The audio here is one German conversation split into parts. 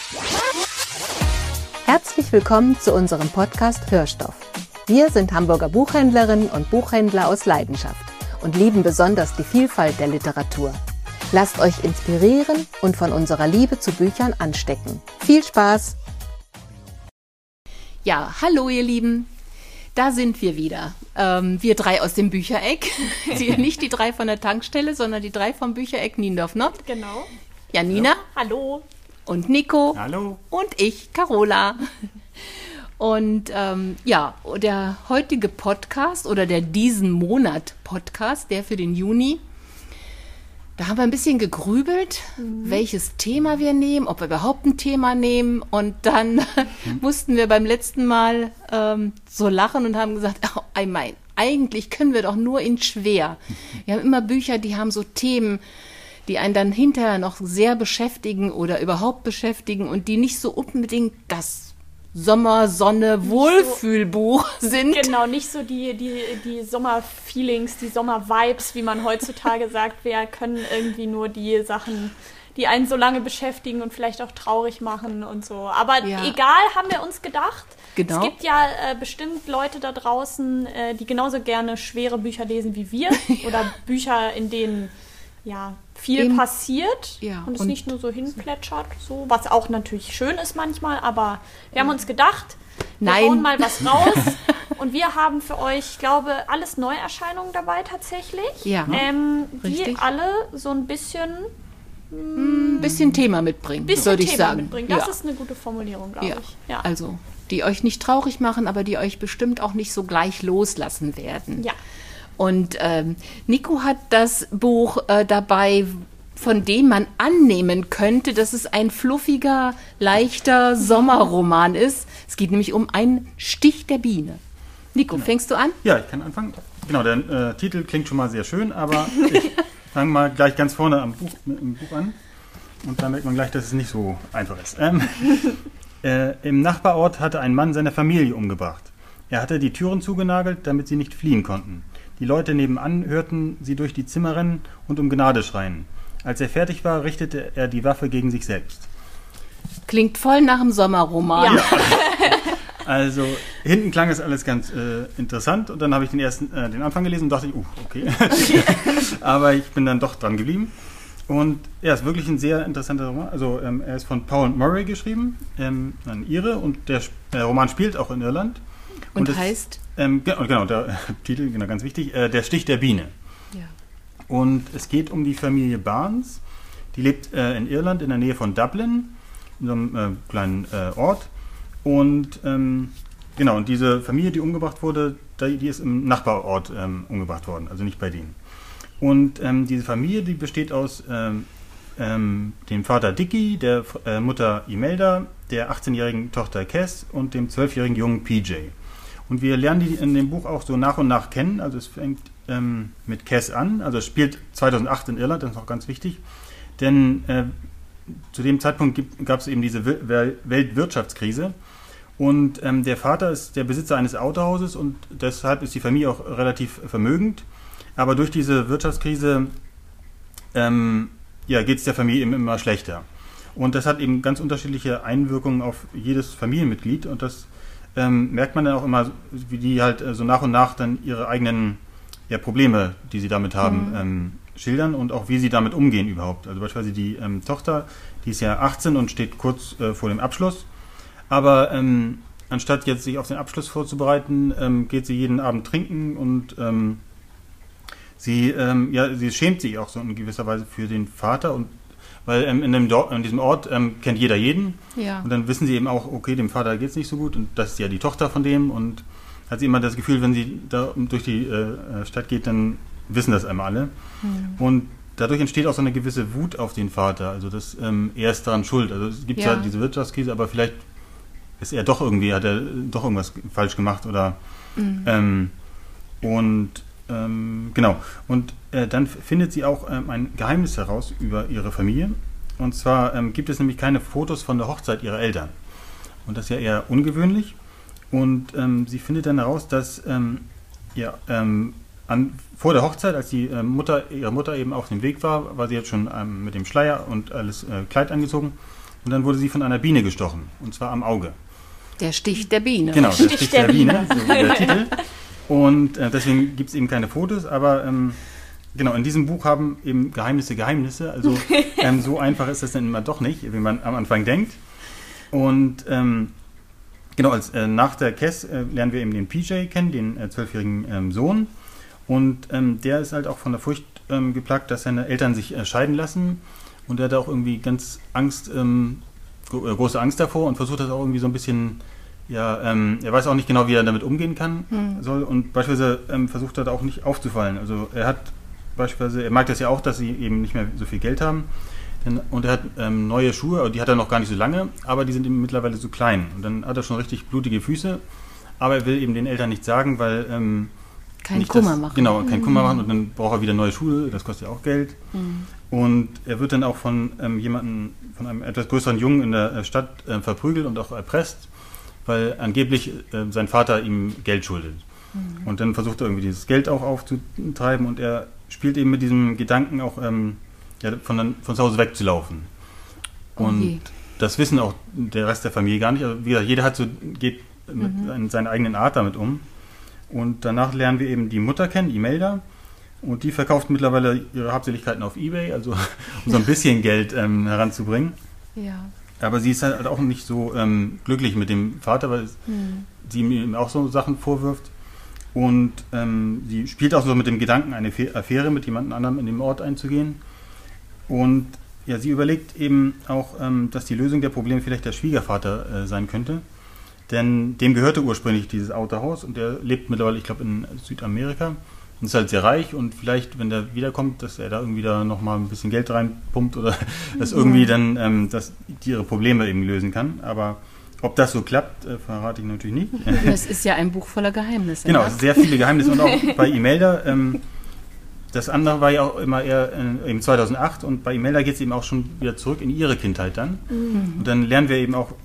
Herzlich willkommen zu unserem Podcast Hörstoff. Wir sind Hamburger Buchhändlerinnen und Buchhändler aus Leidenschaft und lieben besonders die Vielfalt der Literatur. Lasst euch inspirieren und von unserer Liebe zu Büchern anstecken. Viel Spaß! Ja, hallo ihr Lieben, da sind wir wieder. Wir drei aus dem Büchereck. Nicht die drei von der Tankstelle, sondern die drei vom Büchereck Niendorf-Nord. Genau. Janina. Hallo. Und Nico. Hallo. Und ich, Carola. Und der heutige Podcast oder der diesen Monat Podcast, der für den Juni, da haben wir ein bisschen gegrübelt, welches Thema wir nehmen, ob wir überhaupt ein Thema nehmen. Und dann mussten wir beim letzten Mal so lachen und haben gesagt, oh, eigentlich können wir doch nur in schwer. Wir haben immer Bücher, die haben so Themen, die einen dann hinterher noch sehr beschäftigen oder überhaupt beschäftigen und die nicht so unbedingt das Sommer-Sonne-Wohlfühlbuch sind. Genau, nicht so die Sommer-Feelings, die Sommer-Vibes, wie man heutzutage sagt. Wir können irgendwie nur die Sachen, die einen so lange beschäftigen und vielleicht auch traurig machen und so. Aber egal, haben wir uns gedacht. Genau. Es gibt ja bestimmt Leute da draußen, die genauso gerne schwere Bücher lesen wie wir oder Bücher, in denen viel passiert und es nicht nur so hinplätschert, so, was auch natürlich schön ist manchmal, aber wir haben uns gedacht, wir hauen mal was raus und wir haben für euch, ich glaube, alles Neuerscheinungen dabei tatsächlich, die alle so ein bisschen Thema mitbringen, würde ich sagen. Das ist eine gute Formulierung, glaube ich. Ja. Also, die euch nicht traurig machen, aber die euch bestimmt auch nicht so gleich loslassen werden. Ja. Und Nico hat das Buch dabei, von dem man annehmen könnte, dass es ein fluffiger, leichter Sommerroman ist. Es geht nämlich um einen Stich der Biene. Nico, fängst du an? Ja, ich kann anfangen. Genau, der Titel klingt schon mal sehr schön, aber ich fange mal gleich ganz vorne im Buch an. Und dann merkt man gleich, dass es nicht so einfach ist. Im Nachbarort hatte ein Mann seine Familie umgebracht. Er hatte die Türen zugenagelt, damit sie nicht fliehen konnten. Die Leute nebenan hörten sie durch die Zimmer rennen und um Gnade schreien. Als er fertig war, richtete er die Waffe gegen sich selbst. Klingt voll nach einem Sommerroman. Ja. Also hinten klang es alles ganz interessant und dann habe ich den Anfang gelesen und dachte ich, okay. Aber ich bin dann doch dran geblieben. Und er ist wirklich ein sehr interessanter Roman. Also er ist von Paul Murray geschrieben, ein Ire, und der Roman spielt auch in Irland. Und heißt? Genau, der Titel, genau, ganz wichtig, Der Stich der Biene. Ja. Und es geht um die Familie Barnes. Die lebt in Irland in der Nähe von Dublin, in so einem kleinen Ort. Und und diese Familie, die umgebracht wurde, die ist im Nachbarort umgebracht worden, also nicht bei denen. Und diese Familie, die besteht aus dem Vater Dickie, der Mutter Imelda, der 18-jährigen Tochter Cass und dem 12-jährigen Jungen PJ. Und wir lernen die in dem Buch auch so nach und nach kennen. Also es fängt mit Cass an. Also es spielt 2008 in Irland, das ist auch ganz wichtig. Denn zu dem Zeitpunkt gab es eben diese Weltwirtschaftskrise. Und der Vater ist der Besitzer eines Autohauses und deshalb ist die Familie auch relativ vermögend. Aber durch diese Wirtschaftskrise geht es der Familie eben immer schlechter. Und das hat eben ganz unterschiedliche Einwirkungen auf jedes Familienmitglied. Und das merkt man dann auch immer, wie die halt so nach und nach dann ihre eigenen Probleme, die sie damit haben, schildern und auch wie sie damit umgehen überhaupt. Also beispielsweise die Tochter, die ist ja 18 und steht kurz vor dem Abschluss, aber anstatt jetzt sich auf den Abschluss vorzubereiten, geht sie jeden Abend trinken und sie schämt sich auch so in gewisser Weise für den Vater, und weil in diesem Ort kennt jeder jeden. Ja. Und dann wissen sie eben auch, okay, dem Vater geht es nicht so gut und das ist ja die Tochter von dem, und hat sie immer das Gefühl, wenn sie da durch die Stadt geht, dann wissen das einmal alle. Und dadurch entsteht auch so eine gewisse Wut auf den Vater, also er ist daran schuld. Also es gibt halt diese Wirtschaftskrise, aber vielleicht hat er doch irgendwas falsch gemacht oder genau. Und dann findet sie auch ein Geheimnis heraus über ihre Familie. Und zwar gibt es nämlich keine Fotos von der Hochzeit ihrer Eltern. Und das ist ja eher ungewöhnlich. Und sie findet dann heraus, dass vor der Hochzeit, als ihre Mutter eben auf dem Weg war sie jetzt schon mit dem Schleier und alles Kleid angezogen, und dann wurde sie von einer Biene gestochen, und zwar am Auge. Der Stich der Biene. Genau, der Stich der Biene, so wie der Titel. Und deswegen gibt es eben keine Fotos, aber genau, in diesem Buch haben eben Geheimnisse, also so einfach ist das dann immer doch nicht, wie man am Anfang denkt. Und genau, nach der Cass lernen wir eben den PJ kennen, den 12-jährigen Sohn. Und der ist halt auch von der Furcht geplagt, dass seine Eltern sich scheiden lassen. Und er hat auch irgendwie ganz große Angst davor und versucht das auch irgendwie so ein bisschen, er weiß auch nicht genau, wie er damit umgehen soll. Und beispielsweise versucht er da auch nicht aufzufallen. Also er mag das ja auch, dass sie eben nicht mehr so viel Geld haben. Und er hat neue Schuhe, die hat er noch gar nicht so lange, aber die sind eben mittlerweile so klein. Und dann hat er schon richtig blutige Füße, aber er will eben den Eltern nichts sagen, weil keinen Kummer machen. Genau, keinen Kummer machen, und dann braucht er wieder neue Schuhe, das kostet ja auch Geld. Und er wird dann auch von einem etwas größeren Jungen in der Stadt verprügelt und auch erpresst, weil angeblich sein Vater ihm Geld schuldet. Und dann versucht er irgendwie dieses Geld auch aufzutreiben, und er spielt eben mit diesem Gedanken auch von zu Hause wegzulaufen. Und das wissen auch der Rest der Familie gar nicht. Also wie gesagt, jeder geht mit seiner eigenen Art damit um. Und danach lernen wir eben die Mutter kennen, Imelda. Und die verkauft mittlerweile ihre Habseligkeiten auf eBay, also um so ein bisschen Geld heranzubringen. Ja. Aber sie ist halt auch nicht so glücklich mit dem Vater, weil sie ihm auch so Sachen vorwirft. Und sie spielt auch so mit dem Gedanken, eine Affäre mit jemand anderem in dem Ort einzugehen. Und ja, sie überlegt eben auch, dass die Lösung der Probleme vielleicht der Schwiegervater sein könnte. Denn dem gehörte ursprünglich dieses Autohaus, und der lebt mittlerweile, ich glaube, in Südamerika und ist halt sehr reich, und vielleicht, wenn der wiederkommt, dass er da irgendwie da nochmal ein bisschen Geld reinpumpt oder dass irgendwie dann dass die ihre Probleme eben lösen kann. Aber ob das so klappt, verrate ich natürlich nicht. Das ist ja ein Buch voller Geheimnisse. Genau, sehr viele Geheimnisse, und auch bei Imelda. Das andere war ja auch immer eher eben 2008, und bei Imelda geht es eben auch schon wieder zurück in ihre Kindheit dann. Und dann lernen wir eben auch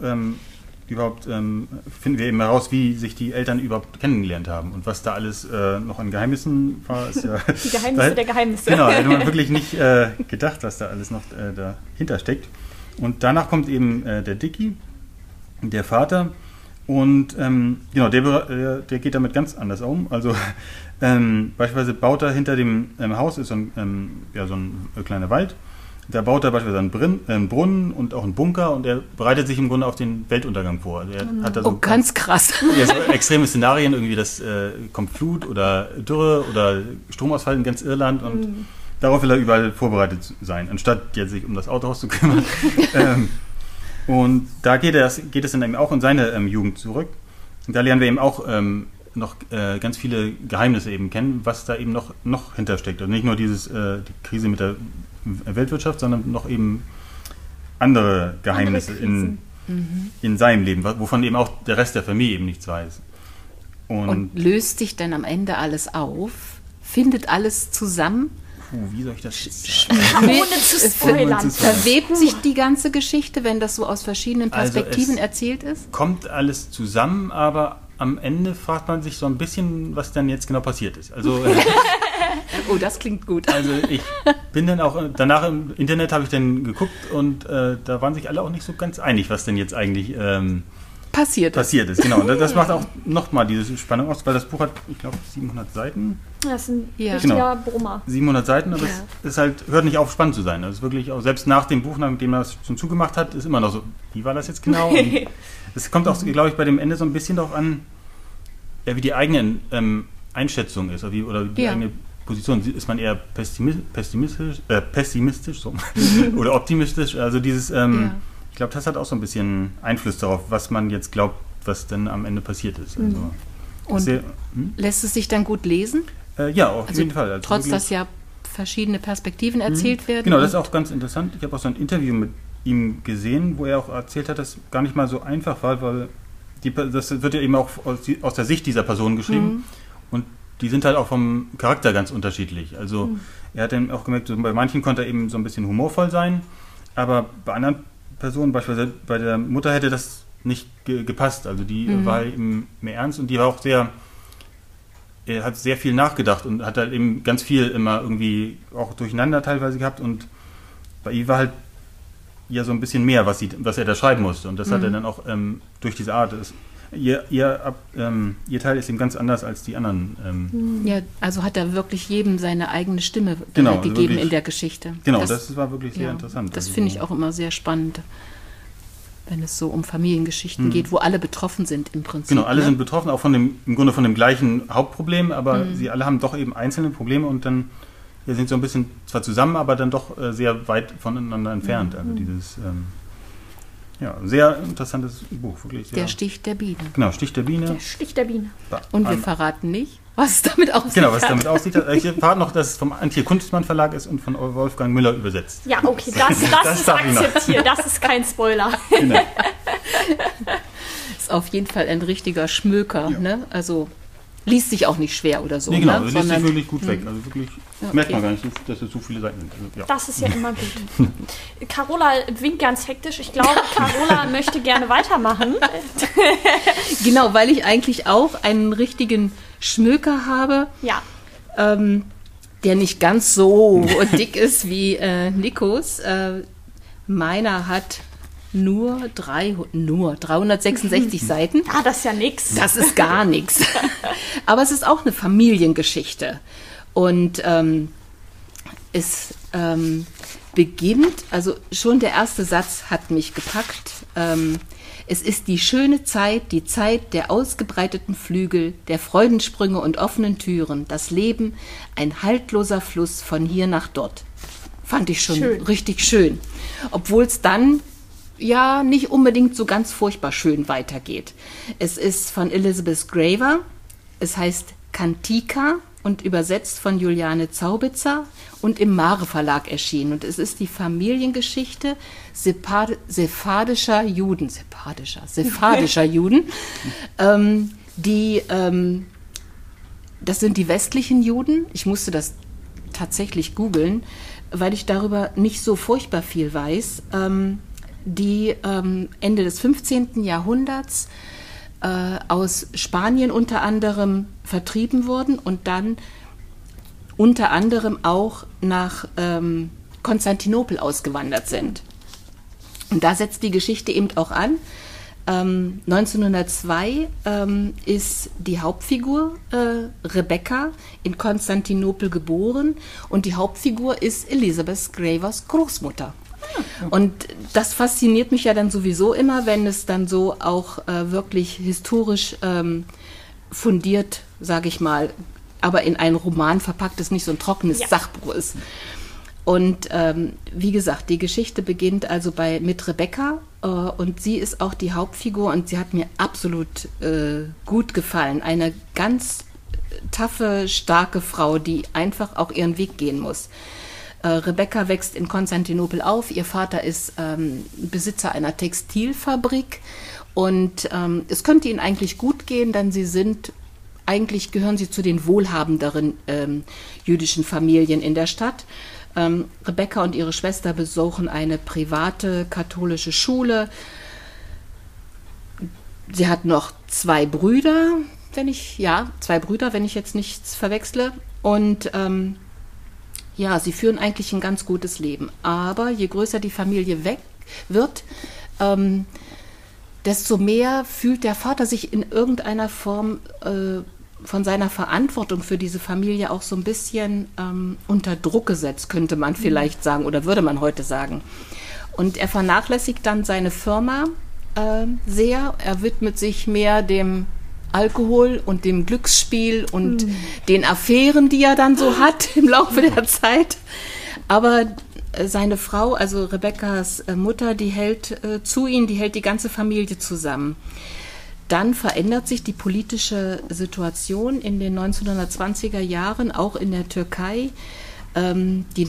finden wir eben heraus, wie sich die Eltern überhaupt kennengelernt haben und was da alles noch an Geheimnissen war. Ist ja, die Geheimnisse der Geheimnisse. Genau, hätte man wirklich nicht gedacht, was da alles noch dahinter steckt. Und danach kommt eben der Dicky, der Vater, und genau, der geht damit ganz anders um. Also beispielsweise baut er hinter dem Haus, ist so ein kleiner Wald. Da baut er beispielsweise einen Brunnen und auch einen Bunker, und er bereitet sich im Grunde auf den Weltuntergang vor. Also er hat da so ganz krass. Ja, so extreme Szenarien, irgendwie, das kommt Flut oder Dürre oder Stromausfall in ganz Irland, und darauf will er überall vorbereitet sein, anstatt jetzt sich um das Autohaus zu kümmern. Und da geht es dann eben auch in seine Jugend zurück. Und da lernen wir eben auch noch ganz viele Geheimnisse eben kennen, was da eben noch hintersteckt. Also nicht nur die Krise mit der Weltwirtschaft, sondern noch eben andere Geheimnisse in seinem Leben, wovon eben auch der Rest der Familie eben nichts weiß. Und löst sich dann am Ende alles auf? Findet alles zusammen? Wie soll ich das jetzt sagen? Ohne zu spoilern. Verwebt sich die ganze Geschichte, wenn das so aus verschiedenen Perspektiven erzählt ist? Kommt alles zusammen, aber am Ende fragt man sich so ein bisschen, was dann jetzt genau passiert ist. Also oh, das klingt gut. Also ich bin dann auch, danach im Internet habe ich dann geguckt, und da waren sich alle auch nicht so ganz einig, was denn jetzt eigentlich passiert ist. Genau. Und das macht auch nochmal diese Spannung aus, weil das Buch hat, ich glaube, 700 Seiten. Das ist ein richtiger Brummer. 700 Seiten, aber es hört nicht auf, spannend zu sein. Das ist wirklich auch, selbst nach dem Buch, nachdem er es schon zugemacht hat, ist immer noch so, wie war das jetzt genau? Es kommt auch, glaube ich, bei dem Ende so ein bisschen darauf an, wie die eigene Einschätzung ist, oder die eigene Position. Ist man eher pessimistisch so, oder optimistisch? Also dieses, ich glaube, das hat auch so ein bisschen Einfluss darauf, was man jetzt glaubt, was dann am Ende passiert ist. Also, und lässt es sich dann gut lesen? Ja, auf jeden Fall. Also trotz, dass ja verschiedene Perspektiven erzählt werden. Genau, das ist auch ganz interessant. Ich habe auch so ein Interview mit ihm gesehen, wo er auch erzählt hat, dass es gar nicht mal so einfach war, weil das wird ja eben auch aus der Sicht dieser Person geschrieben, und die sind halt auch vom Charakter ganz unterschiedlich. Also er hat dann auch gemerkt, bei manchen konnte er eben so ein bisschen humorvoll sein, aber bei anderen Personen, beispielsweise bei der Mutter, hätte das nicht gepasst. Also die war eben mehr ernst, und die war auch er hat sehr viel nachgedacht und hat halt eben ganz viel immer irgendwie auch durcheinander teilweise gehabt, und bei ihr war halt ja so ein bisschen mehr, was er da schreiben musste. Und das hat er dann auch durch diese Art. Ihr Teil ist eben ganz anders als die anderen. Ja, also hat er wirklich jedem seine eigene Stimme genau, gegeben wirklich, in der Geschichte. Genau, das war wirklich sehr interessant. Das finde ich auch immer sehr spannend, wenn es so um Familiengeschichten geht, wo alle betroffen sind im Prinzip. Genau, alle sind betroffen, auch im Grunde von dem gleichen Hauptproblem, aber sie alle haben doch eben einzelne Probleme und dann sind so ein bisschen zwar zusammen, aber dann doch sehr weit voneinander entfernt. Also dieses sehr interessantes Buch, wirklich sehr. Der Stich der Biene. Genau, Stich der Biene. Der Stich der Biene. Und wir verraten nicht, was es damit aussieht. Genau, was es damit aussieht. Ich verrate noch, dass es vom Antje Kunstmann Verlag ist und von Wolfgang Müller übersetzt. Ja, okay, das ist akzeptiert. Das ist kein Spoiler. Genau. Ist auf jeden Fall ein richtiger Schmöker. Ja. Ne? Also liest sich auch nicht schwer oder so. Nee, genau, ne? liest sich wirklich gut weg. Also wirklich merkt man gar nicht, dass es so viele Seiten sind. Also, ja. Das ist ja immer gut. Carola winkt ganz hektisch. Ich glaube, Carola möchte gerne weitermachen. Genau, weil ich eigentlich auch einen richtigen Schmöker habe. Ja. Der nicht ganz so dick ist wie Nikos. Meiner hat nur 366 Seiten. Ah, das ist ja nix. Das ist gar nichts. Aber es ist auch eine Familiengeschichte. Und es beginnt, also schon der erste Satz hat mich gepackt. Es ist die schöne Zeit, die Zeit der ausgebreiteten Flügel, der Freudensprünge und offenen Türen. Das Leben, ein haltloser Fluss von hier nach dort. Fand ich schon richtig schön. Obwohl es dann ja nicht unbedingt so ganz furchtbar schön weitergeht. Es ist von Elizabeth Graver. Es heißt Cantica und übersetzt von Juliane Zaubitzer und im Mare Verlag erschienen. Und es ist die Familiengeschichte sephardischer Juden, das sind die westlichen Juden. Ich musste das tatsächlich googeln, weil ich darüber nicht so furchtbar viel weiß, die Ende des 15. Jahrhunderts aus Spanien unter anderem vertrieben wurden und dann unter anderem auch nach Konstantinopel ausgewandert sind. Und da setzt die Geschichte eben auch an. 1902 ist die Hauptfigur Rebecca in Konstantinopel geboren und die Hauptfigur ist Elizabeth Gravers Großmutter. Und das fasziniert mich ja dann sowieso immer, wenn es dann so auch wirklich historisch fundiert, sage ich mal, aber in einen Roman verpackt ist, nicht so ein trockenes Sachbuch ist. Und wie gesagt, die Geschichte beginnt also mit Rebecca und sie ist auch die Hauptfigur und sie hat mir absolut gut gefallen. Eine ganz taffe, starke Frau, die einfach auch ihren Weg gehen muss. Rebecca wächst in Konstantinopel auf. Ihr Vater ist Besitzer einer Textilfabrik und es könnte ihnen eigentlich gut gehen, denn eigentlich gehören sie zu den wohlhabenderen jüdischen Familien in der Stadt. Rebecca und ihre Schwester besuchen eine private katholische Schule. Sie hat noch zwei Brüder, wenn ich jetzt nichts verwechsle. Und sie führen eigentlich ein ganz gutes Leben. Aber je größer die Familie wird, desto mehr fühlt der Vater sich in irgendeiner Form von seiner Verantwortung für diese Familie auch so ein bisschen unter Druck gesetzt, könnte man vielleicht sagen oder würde man heute sagen. Und er vernachlässigt dann seine Firma sehr. Er widmet sich mehr dem Alkohol und dem Glücksspiel und den Affären, die er dann so hat im Laufe der Zeit. Aber seine Frau, also Rebeccas Mutter, die hält zu ihm, die hält die ganze Familie zusammen. Dann verändert sich die politische Situation in den 1920er Jahren, auch in der Türkei. Die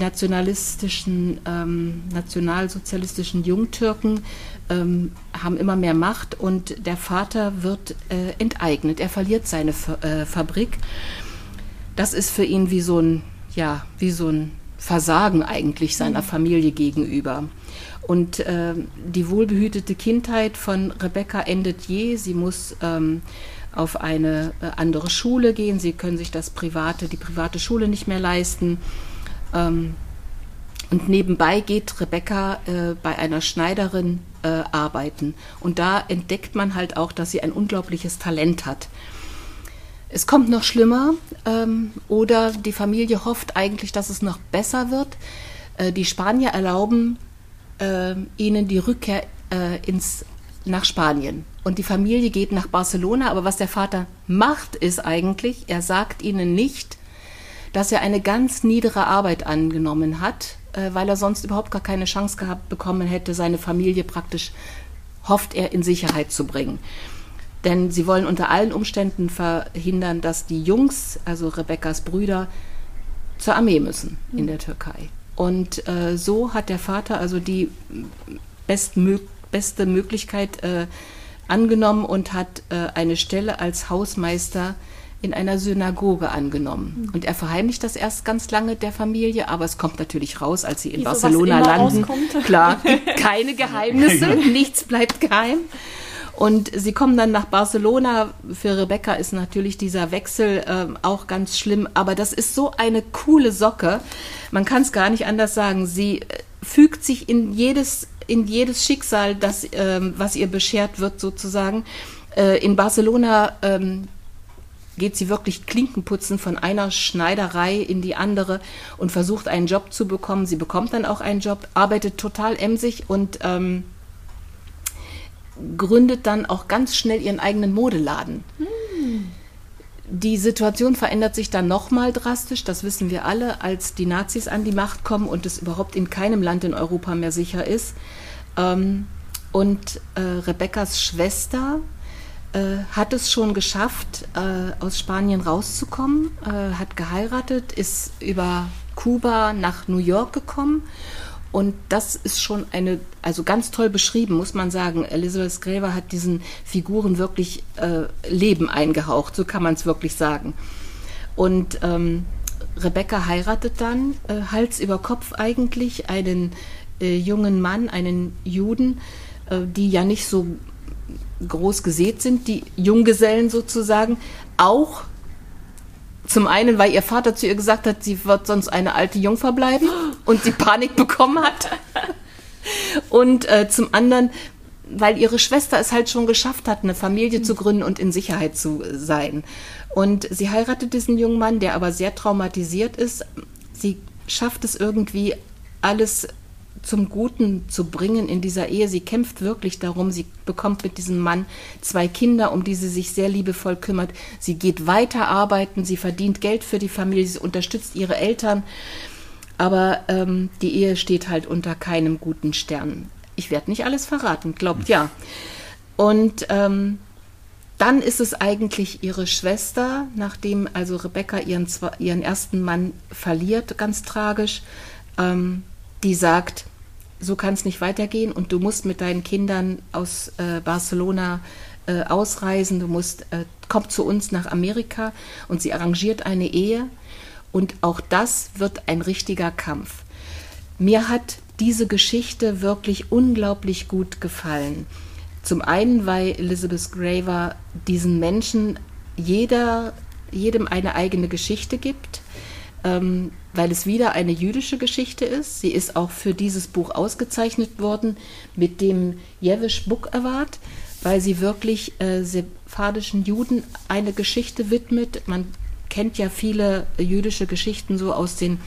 nationalsozialistischen Jungtürken haben immer mehr Macht und der Vater wird enteignet. Er verliert seine Fabrik. Das ist für ihn wie so ein Versagen eigentlich seiner Familie gegenüber. Und die wohlbehütete Kindheit von Rebecca endet Sie muss auf eine andere Schule gehen. Sie können sich die private Schule nicht mehr leisten. Und nebenbei geht Rebecca bei einer Schneiderin arbeiten. Und da entdeckt man halt auch, dass sie ein unglaubliches Talent hat. Es kommt noch schlimmer oder die Familie hofft eigentlich, dass es noch besser wird. Die Spanier erlauben ihnen die Rückkehr nach Spanien. Und die Familie geht nach Barcelona. Aber was der Vater macht, ist eigentlich, er sagt ihnen nicht, dass er eine ganz niedere Arbeit angenommen hat, weil er sonst überhaupt gar keine Chance bekommen hätte, seine Familie praktisch, hofft er, in Sicherheit zu bringen. Denn sie wollen unter allen Umständen verhindern, dass die Jungs, also Rebeccas Brüder, zur Armee müssen in der Türkei. Und so hat der Vater also die beste Möglichkeit angenommen und hat eine Stelle als Hausmeister in einer Synagoge angenommen. Und er verheimlicht das erst ganz lange der Familie, aber es kommt natürlich raus, als sie in Barcelona landen. Klar, gibt keine Geheimnisse, nichts bleibt geheim. Und sie kommen dann nach Barcelona. Für Rebecca ist natürlich dieser Wechsel auch ganz schlimm, aber das ist so eine coole Socke. Man kann es gar nicht anders sagen. Sie fügt sich in jedes Schicksal, das, was ihr beschert wird sozusagen. In Barcelona geht sie wirklich Klinkenputzen von einer Schneiderei in die andere und versucht, einen Job zu bekommen. Sie bekommt dann auch einen Job, arbeitet total emsig und gründet dann auch ganz schnell ihren eigenen Modeladen. Die Situation verändert sich dann nochmal drastisch, das wissen wir alle, als die Nazis an die Macht kommen und es überhaupt in keinem Land in Europa mehr sicher ist. Und Rebeccas Schwester hat es schon geschafft, aus Spanien rauszukommen, hat geheiratet, ist über Kuba nach New York gekommen. Und das ist schon also ganz toll beschrieben, muss man sagen. Elizabeth Graver hat diesen Figuren wirklich Leben eingehaucht, so kann man es wirklich sagen. Und Rebecca heiratet dann, Hals über Kopf eigentlich, einen jungen Mann, einen Juden, die ja nicht so groß gesät sind, die Junggesellen sozusagen, auch zum einen, weil ihr Vater zu ihr gesagt hat, sie wird sonst eine alte Jungfer bleiben und sie Panik bekommen hat. Und zum anderen, weil ihre Schwester es halt schon geschafft hat, eine Familie zu gründen und in Sicherheit zu sein. Und sie heiratet diesen jungen Mann, der aber sehr traumatisiert ist. Sie schafft es irgendwie, alles zum Guten zu bringen in dieser Ehe. Sie kämpft wirklich darum. Sie bekommt mit diesem Mann 2 Kinder, um die sie sich sehr liebevoll kümmert. Sie geht weiter arbeiten, sie verdient Geld für die Familie, sie unterstützt ihre Eltern. Aber die Ehe steht halt unter keinem guten Stern. Ich werde nicht alles verraten, glaubt ja. Und dann ist es eigentlich ihre Schwester, nachdem also Rebecca ihren ersten Mann verliert, ganz tragisch, die sagt, so kann es nicht weitergehen und du musst mit deinen Kindern aus Barcelona ausreisen, komm zu uns nach Amerika, und sie arrangiert eine Ehe und auch das wird ein richtiger Kampf. Mir hat diese Geschichte wirklich unglaublich gut gefallen. Zum einen, weil Elizabeth Graver diesen Menschen jedem eine eigene Geschichte gibt, weil es wieder eine jüdische Geschichte ist. Sie ist auch für dieses Buch ausgezeichnet worden mit dem Jewish Book Award, weil sie wirklich sephardischen Juden eine Geschichte widmet. Man kennt ja viele jüdische Geschichten so aus den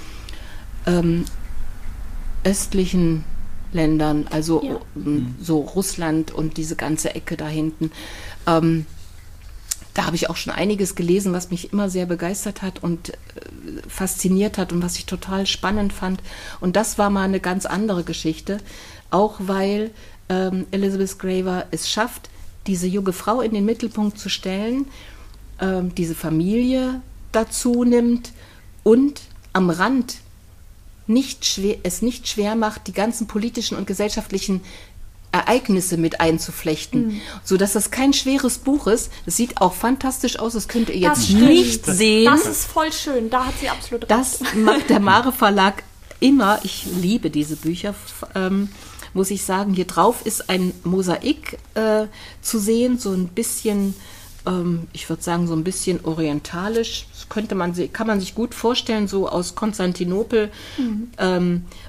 östlichen Ländern, also so Russland und diese ganze Ecke da hinten. Da habe ich auch schon einiges gelesen, was mich immer sehr begeistert hat und fasziniert hat und was ich total spannend fand. Und das war mal eine ganz andere Geschichte, auch weil Elizabeth Graver es schafft, diese junge Frau in den Mittelpunkt zu stellen, diese Familie dazu nimmt und am Rand es nicht schwer macht, die ganzen politischen und gesellschaftlichen Ereignisse mit einzuflechten, sodass das kein schweres Buch ist. Es sieht auch fantastisch aus, das könnt ihr jetzt nicht sehen. Das ist voll schön, da hat sie absolut recht. Das macht der Mare Verlag immer. Ich liebe diese Bücher, muss ich sagen. Hier drauf ist ein Mosaik zu sehen, so ein bisschen, ich würde sagen, so ein bisschen orientalisch. Das kann man sich gut vorstellen, so aus Konstantinopel.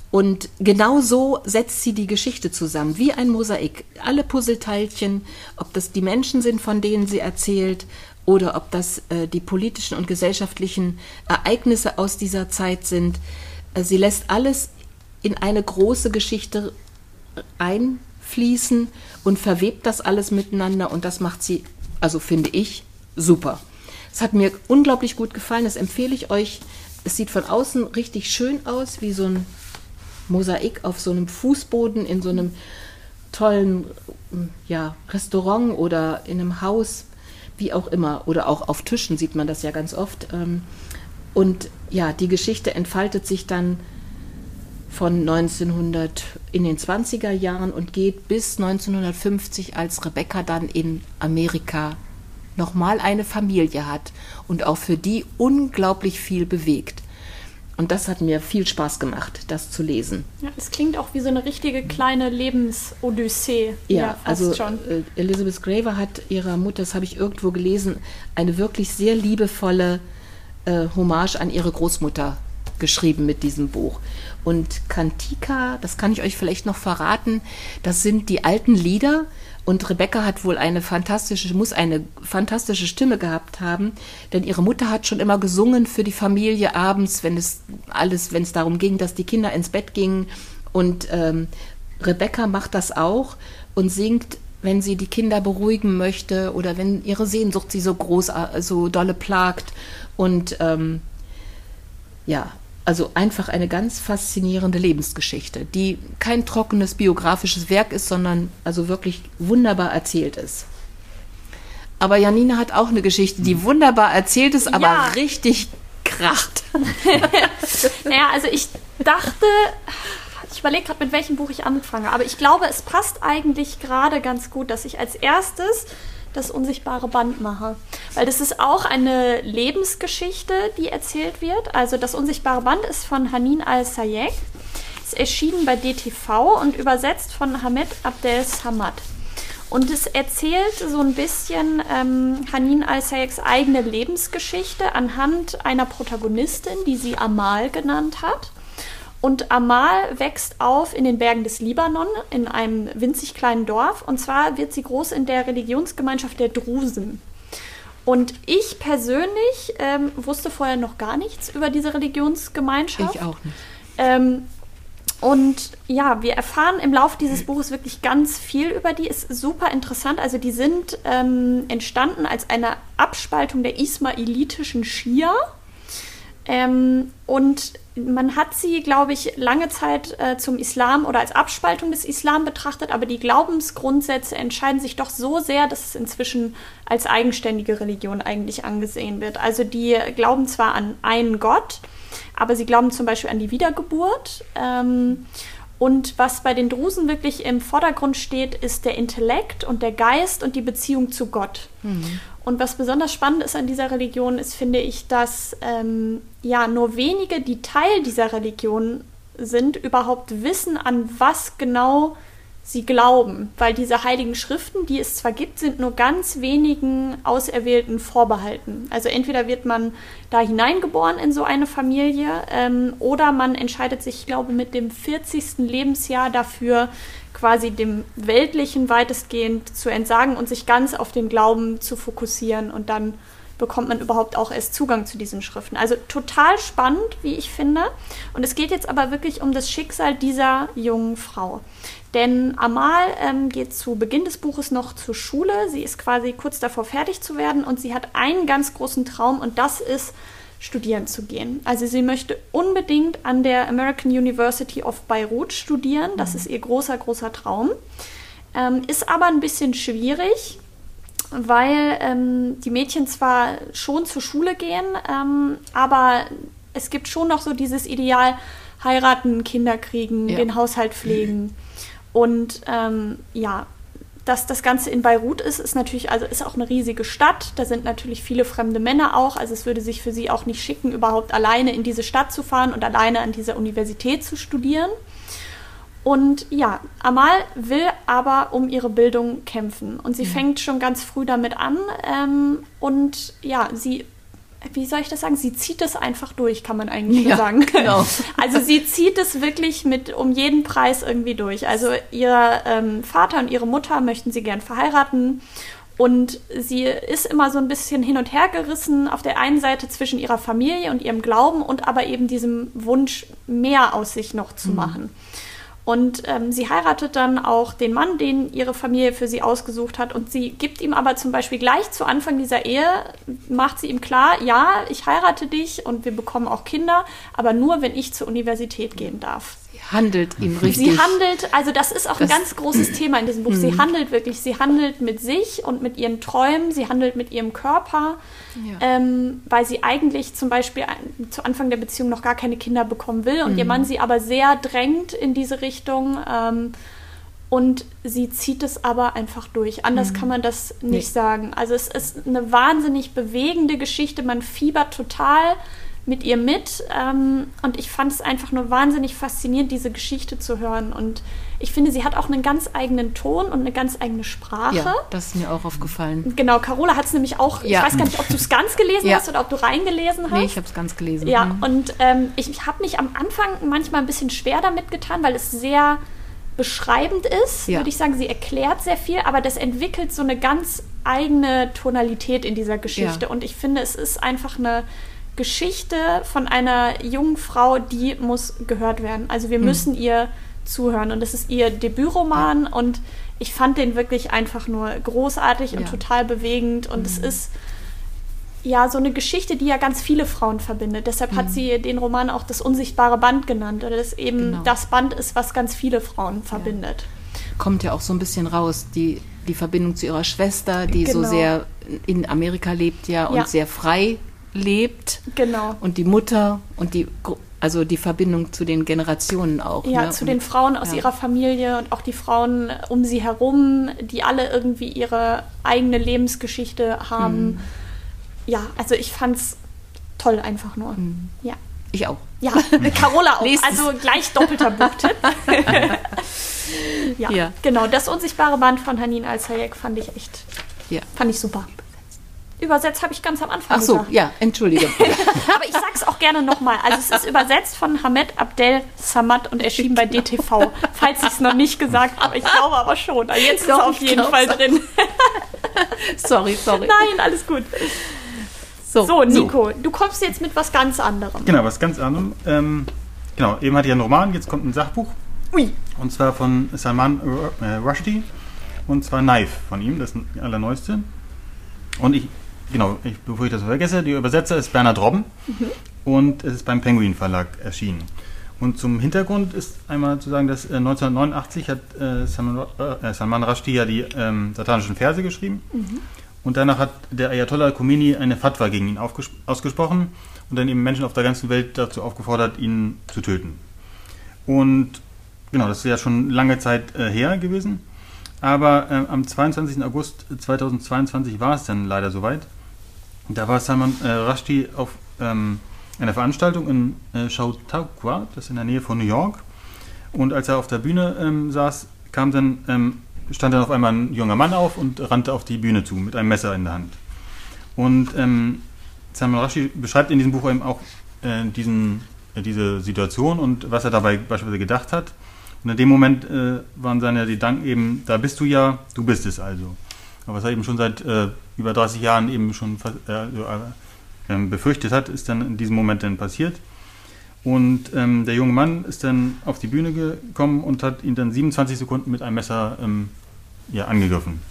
Und genau so setzt sie die Geschichte zusammen, wie ein Mosaik. Alle Puzzleteilchen, ob das die Menschen sind, von denen sie erzählt, oder ob das die politischen und gesellschaftlichen Ereignisse aus dieser Zeit sind. Sie lässt alles in eine große Geschichte einfließen und verwebt das alles miteinander. Und das macht sie, also finde ich, super. Es hat mir unglaublich gut gefallen, das empfehle ich euch. Es sieht von außen richtig schön aus, wie so ein Mosaik auf so einem Fußboden in so einem tollen Restaurant oder in einem Haus, wie auch immer. Oder auch auf Tischen sieht man das ja ganz oft. Und ja, die Geschichte entfaltet sich dann von 1900 in den 20er Jahren und geht bis 1950, als Rebecca dann in Amerika nochmal eine Familie hat und auch für die unglaublich viel bewegt. Und das hat mir viel Spaß gemacht, das zu lesen. Ja, es klingt auch wie so eine richtige kleine Lebensodyssee. Ja, also schon. Elizabeth Graver hat ihrer Mutter, das habe ich irgendwo gelesen, eine wirklich sehr liebevolle Hommage an ihre Großmutter geschrieben mit diesem Buch. Und Cantica, das kann ich euch vielleicht noch verraten, das sind die alten Lieder. Und Rebecca hat wohl muss eine fantastische Stimme gehabt haben, denn ihre Mutter hat schon immer gesungen für die Familie abends, wenn es darum ging, dass die Kinder ins Bett gingen. Und Rebecca macht das auch und singt, wenn sie die Kinder beruhigen möchte oder wenn ihre Sehnsucht sie so dolle plagt. Und also einfach eine ganz faszinierende Lebensgeschichte, die kein trockenes biografisches Werk ist, sondern also wirklich wunderbar erzählt ist. Aber Janina hat auch eine Geschichte, die wunderbar erzählt ist, aber richtig kracht. Naja, also ich dachte, ich überlege gerade, mit welchem Buch ich anfange, aber ich glaube, es passt eigentlich gerade ganz gut, dass ich als erstes das unsichtbare Band mache. Weil das ist auch eine Lebensgeschichte, die erzählt wird. Also das unsichtbare Band ist von Hanin Al-Sayegh. Es ist erschienen bei DTV und übersetzt von Hamed Abdel Samad. Und es erzählt so ein bisschen Hanin Al-Sayeghs eigene Lebensgeschichte anhand einer Protagonistin, die sie Amal genannt hat. Und Amal wächst auf in den Bergen des Libanon, in einem winzig kleinen Dorf. Und zwar wird sie groß in der Religionsgemeinschaft der Drusen. Und ich persönlich wusste vorher noch gar nichts über diese Religionsgemeinschaft. Ich auch nicht. Und ja, wir erfahren im Laufe dieses Buches wirklich ganz viel über die. Ist super interessant. Also die sind entstanden als eine Abspaltung der ismailitischen Schia. Und man hat sie, glaube ich, lange Zeit zum Islam oder als Abspaltung des Islam betrachtet, aber die Glaubensgrundsätze entscheiden sich doch so sehr, dass es inzwischen als eigenständige Religion eigentlich angesehen wird. Also die glauben zwar an einen Gott, aber sie glauben zum Beispiel an die Wiedergeburt. Und was bei den Drusen wirklich im Vordergrund steht, ist der Intellekt und der Geist und die Beziehung zu Gott. Mhm. Und was besonders spannend ist an dieser Religion, ist, finde ich, dass nur wenige, die Teil dieser Religion sind, überhaupt wissen, an was genau sie glauben. Weil diese heiligen Schriften, die es zwar gibt, sind nur ganz wenigen Auserwählten vorbehalten. Also entweder wird man da hineingeboren in so eine Familie oder man entscheidet sich, ich glaube, mit dem 40. Lebensjahr dafür, quasi dem Weltlichen weitestgehend zu entsagen und sich ganz auf den Glauben zu fokussieren. Und dann bekommt man überhaupt auch erst Zugang zu diesen Schriften. Also total spannend, wie ich finde. Und es geht jetzt aber wirklich um das Schicksal dieser jungen Frau. Denn Amal geht zu Beginn des Buches noch zur Schule. Sie ist quasi kurz davor, fertig zu werden. Und sie hat einen ganz großen Traum und das ist, studieren zu gehen. Also sie möchte unbedingt an der American University of Beirut studieren. Das ist ihr großer, großer Traum. Ist aber ein bisschen schwierig, weil die Mädchen zwar schon zur Schule gehen, aber es gibt schon noch so dieses Ideal, heiraten, Kinder kriegen, den Haushalt pflegen. Und dass das Ganze in Beirut ist natürlich, also ist auch eine riesige Stadt. Da sind natürlich viele fremde Männer auch. Also es würde sich für sie auch nicht schicken, überhaupt alleine in diese Stadt zu fahren und alleine an dieser Universität zu studieren. Und ja, Amal will aber um ihre Bildung kämpfen. Und sie fängt schon ganz früh damit an. Und ja, sie wie soll ich das sagen? Sie zieht es einfach durch, kann man eigentlich nur sagen. Genau. Also sie zieht es wirklich um jeden Preis irgendwie durch. Also ihr Vater und ihre Mutter möchten sie gern verheiraten. Und sie ist immer so ein bisschen hin und her gerissen, auf der einen Seite zwischen ihrer Familie und ihrem Glauben und aber eben diesem Wunsch, mehr aus sich noch zu machen. Und sie heiratet dann auch den Mann, den ihre Familie für sie ausgesucht hat. Und sie gibt ihm aber zum Beispiel gleich zu Anfang dieser Ehe, macht sie ihm klar, ja, ich heirate dich und wir bekommen auch Kinder, aber nur, wenn ich zur Universität gehen darf. Handelt ihm richtig. Sie handelt, also das ist auch ein ganz großes Thema in diesem Buch. Sie handelt wirklich, sie handelt mit sich und mit ihren Träumen, sie handelt mit ihrem Körper, weil sie eigentlich zum Beispiel zu Anfang der Beziehung noch gar keine Kinder bekommen will und ihr Mann sie aber sehr drängt in diese Richtung und sie zieht es aber einfach durch. Anders kann man das nicht sagen. Also es ist eine wahnsinnig bewegende Geschichte, man fiebert total mit ihr mit und ich fand es einfach nur wahnsinnig faszinierend, diese Geschichte zu hören und ich finde, sie hat auch einen ganz eigenen Ton und eine ganz eigene Sprache. Ja, das ist mir auch aufgefallen. Genau, Carola hat es nämlich auch, ich weiß gar nicht, ob du es ganz gelesen hast oder ob du reingelesen hast. Nee, ich habe es ganz gelesen. Ja, und ich habe mich am Anfang manchmal ein bisschen schwer damit getan, weil es sehr beschreibend ist, würde ich sagen, sie erklärt sehr viel, aber das entwickelt so eine ganz eigene Tonalität in dieser Geschichte und ich finde, es ist einfach eine Geschichte von einer jungen Frau, die muss gehört werden. Also wir müssen ihr zuhören. Und das ist ihr Debütroman und ich fand den wirklich einfach nur großartig und total bewegend. Und es ist ja so eine Geschichte, die ja ganz viele Frauen verbindet. Deshalb hat sie den Roman auch das unsichtbare Band genannt, oder das eben das Band ist, was ganz viele Frauen verbindet. Kommt ja auch so ein bisschen raus, die Verbindung zu ihrer Schwester, die so sehr in Amerika lebt und sehr frei lebt. Genau. Und die Mutter und die Verbindung zu den Generationen auch. Ja, zu den Frauen aus ihrer Familie und auch die Frauen um sie herum, die alle irgendwie ihre eigene Lebensgeschichte haben. Ja, also ich fand's toll einfach nur. Ja. Ich auch. Ja, Carola auch. Also gleich doppelter Buchtipp. Genau. Das unsichtbare Band von Hanin Al-Sayegh fand ich echt, fand ich super. Übersetzt habe ich ganz am Anfang gesagt. Ach so, ja, entschuldige. Aber ich sag's auch gerne nochmal. Also es ist übersetzt von Hamed Abdel Samad und erschienen bei DTV. Falls ich es noch nicht gesagt habe. Ich glaube aber schon. Also jetzt ist es auf jeden Fall drin. Sorry. Nein, alles gut. So, Nico, du kommst jetzt mit was ganz anderem. Genau, was ganz anderem. Genau, eben hatte ich einen Roman, jetzt kommt ein Sachbuch. Ui. Und zwar von Salman Rushdie. Und zwar Knife von ihm, das ist das allerneueste. Und bevor ich das vergesse, der Übersetzer ist Bernhard Robben und es ist beim Penguin Verlag erschienen. Und zum Hintergrund ist einmal zu sagen, dass 1989 hat Salman Rushdie ja die satanischen Verse geschrieben und danach hat der Ayatollah Khomeini eine Fatwa gegen ihn ausgesprochen und dann eben Menschen auf der ganzen Welt dazu aufgefordert, ihn zu töten. Und genau, das ist ja schon lange Zeit her gewesen, aber am 22. August 2022 war es dann leider soweit. Da war Salman Rushdie auf einer Veranstaltung in Chautauqua, das ist in der Nähe von New York. Und als er auf der Bühne saß, stand dann auf einmal ein junger Mann auf und rannte auf die Bühne zu mit einem Messer in der Hand. Und Salman Rushdie beschreibt in diesem Buch eben auch diese Situation und was er dabei beispielsweise gedacht hat. Und in dem Moment waren seine Gedanken eben, da bist du ja, du bist es also. Aber was er eben schon seit über 30 Jahren eben schon befürchtet hat, ist dann in diesem Moment dann passiert. Und der junge Mann ist dann auf die Bühne gekommen und hat ihn dann 27 Sekunden mit einem Messer angegriffen.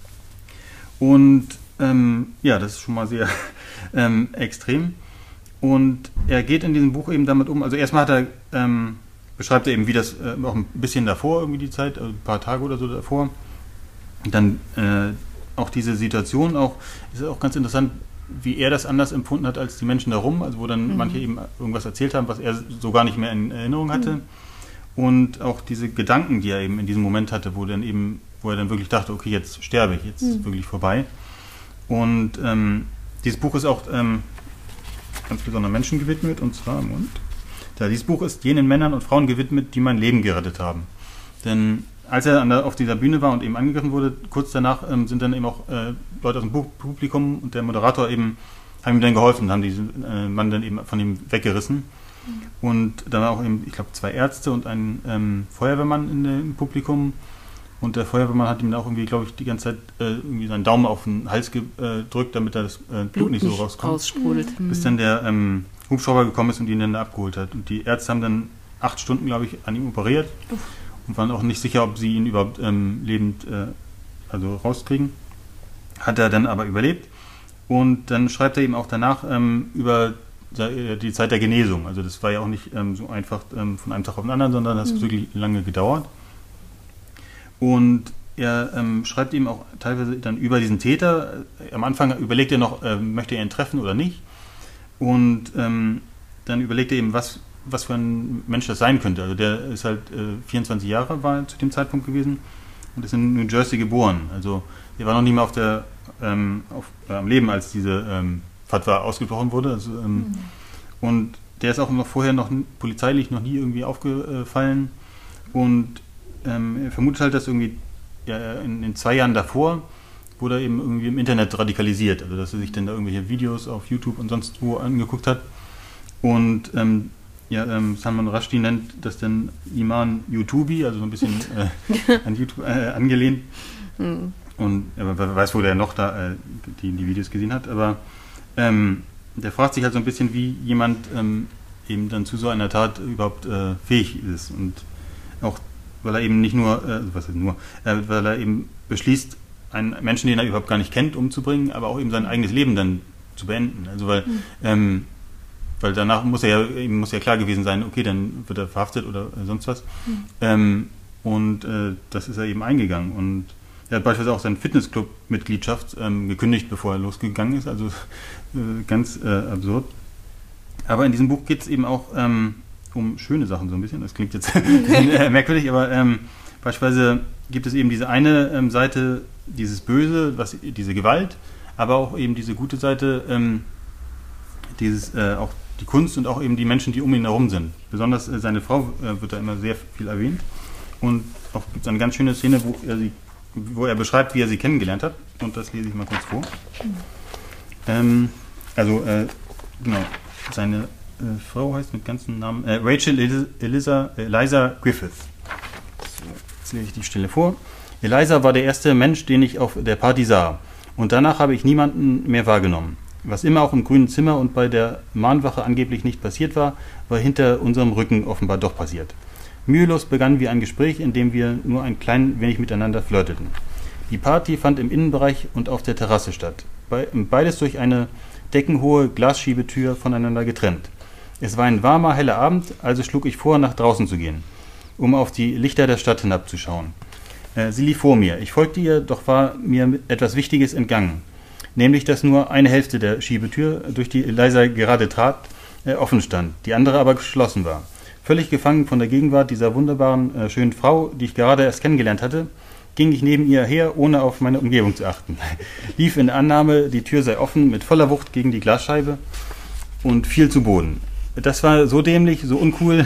Und das ist schon mal sehr extrem. Und er geht in diesem Buch eben damit um, also erstmal beschreibt er eben, wie das auch ein bisschen davor, irgendwie die Zeit, ein paar Tage oder so davor. Und dann auch diese Situation ist auch ganz interessant, wie er das anders empfunden hat als die Menschen darum, also wo dann manche eben irgendwas erzählt haben, was er so gar nicht mehr in Erinnerung hatte. Und auch diese Gedanken, die er eben in diesem Moment hatte, wo er dann wirklich dachte, okay, jetzt sterbe ich, jetzt ist wirklich vorbei. Und dieses Buch ist auch ganz besonders Menschen gewidmet, und zwar dieses Buch ist jenen Männern und Frauen gewidmet, die mein Leben gerettet haben. Denn als er auf dieser Bühne war und eben angegriffen wurde, kurz danach sind dann eben auch Leute aus dem Publikum und der Moderator eben haben ihm dann geholfen, haben diesen Mann dann eben von ihm weggerissen. Und dann auch eben, ich glaube, 2 Ärzte und ein Feuerwehrmann im Publikum. Und der Feuerwehrmann hat ihm auch irgendwie, glaube ich, die ganze Zeit irgendwie seinen Daumen auf den Hals gedrückt, damit das Blut nicht so raussprudelt. Bis dann der Hubschrauber gekommen ist und ihn dann abgeholt hat. Und die Ärzte haben dann 8 Stunden, glaube ich, an ihm operiert und waren auch nicht sicher, ob sie ihn überhaupt lebend rauskriegen. Hat er dann aber überlebt. Und dann schreibt er eben auch danach über die Zeit der Genesung. Also das war ja auch nicht so einfach von einem Tag auf den anderen, sondern das hat wirklich lange gedauert. Und er schreibt ihm auch teilweise dann über diesen Täter. Am Anfang überlegt er noch, möchte er ihn treffen oder nicht. Und dann überlegt er eben, was für ein Mensch das sein könnte. Also der ist halt 24 Jahre war er zu dem Zeitpunkt gewesen und ist in New Jersey geboren. Also er war noch nie mal am Leben, als diese Fatwa ausgebrochen wurde. Also, und der ist auch vorher polizeilich noch nie irgendwie aufgefallen. Und er vermutet halt, dass irgendwie in 2 Jahren davor wurde er eben irgendwie im Internet radikalisiert. Also dass er sich dann da irgendwelche Videos auf YouTube und sonst wo angeguckt hat. Und Salman Rushdie nennt das dann Iman YouTubi, also so ein bisschen an YouTube angelehnt. Und wer weiß, wo der noch da die Videos gesehen hat. Aber der fragt sich halt so ein bisschen, wie jemand eben dann zu so einer Tat überhaupt fähig ist. Und auch, weil er eben nicht nur, weil er eben beschließt, einen Menschen, den er überhaupt gar nicht kennt, umzubringen, aber auch eben sein eigenes Leben dann zu beenden. Also weil danach muss ja klar gewesen sein, okay, dann wird er verhaftet oder sonst was. Das ist er eben eingegangen. Und er hat beispielsweise auch seine Fitnessclub-Mitgliedschaft gekündigt, bevor er losgegangen ist. Also ganz absurd. Aber in diesem Buch geht es eben auch um schöne Sachen so ein bisschen. Das klingt jetzt merkwürdig, aber beispielsweise gibt es eben diese eine Seite, dieses Böse, diese Gewalt, aber auch eben diese gute Seite, auch die Kunst und auch eben die Menschen, die um ihn herum sind. Besonders seine Frau wird da immer sehr viel erwähnt. Und auch gibt es eine ganz schöne Szene, wo er beschreibt, wie er sie kennengelernt hat. Und das lese ich mal kurz vor. Genau, seine Frau heißt mit ganzen Namen Rachel Eliza Griffith. So, jetzt lese ich die Stelle vor. Eliza war der erste Mensch, den ich auf der Party sah. Und danach habe ich niemanden mehr wahrgenommen. Was immer auch im grünen Zimmer und bei der Mahnwache angeblich nicht passiert war, war hinter unserem Rücken offenbar doch passiert. Mühelos begannen wir ein Gespräch, in dem wir nur ein klein wenig miteinander flirteten. Die Party fand im Innenbereich und auf der Terrasse statt. Beides durch eine deckenhohe Glasschiebetür voneinander getrennt. Es war ein warmer, heller Abend, also schlug ich vor, nach draußen zu gehen, um auf die Lichter der Stadt hinabzuschauen. Sie lief vor mir. Ich folgte ihr, doch war mir etwas Wichtiges entgangen. Nämlich, dass nur eine Hälfte der Schiebetür, durch die Eliza gerade trat, offen stand, die andere aber geschlossen war. Völlig gefangen von der Gegenwart dieser wunderbaren, schönen Frau, die ich gerade erst kennengelernt hatte, ging ich neben ihr her, ohne auf meine Umgebung zu achten. Lief in der Annahme, die Tür sei offen, mit voller Wucht gegen die Glasscheibe und fiel zu Boden. Das war so dämlich, so uncool.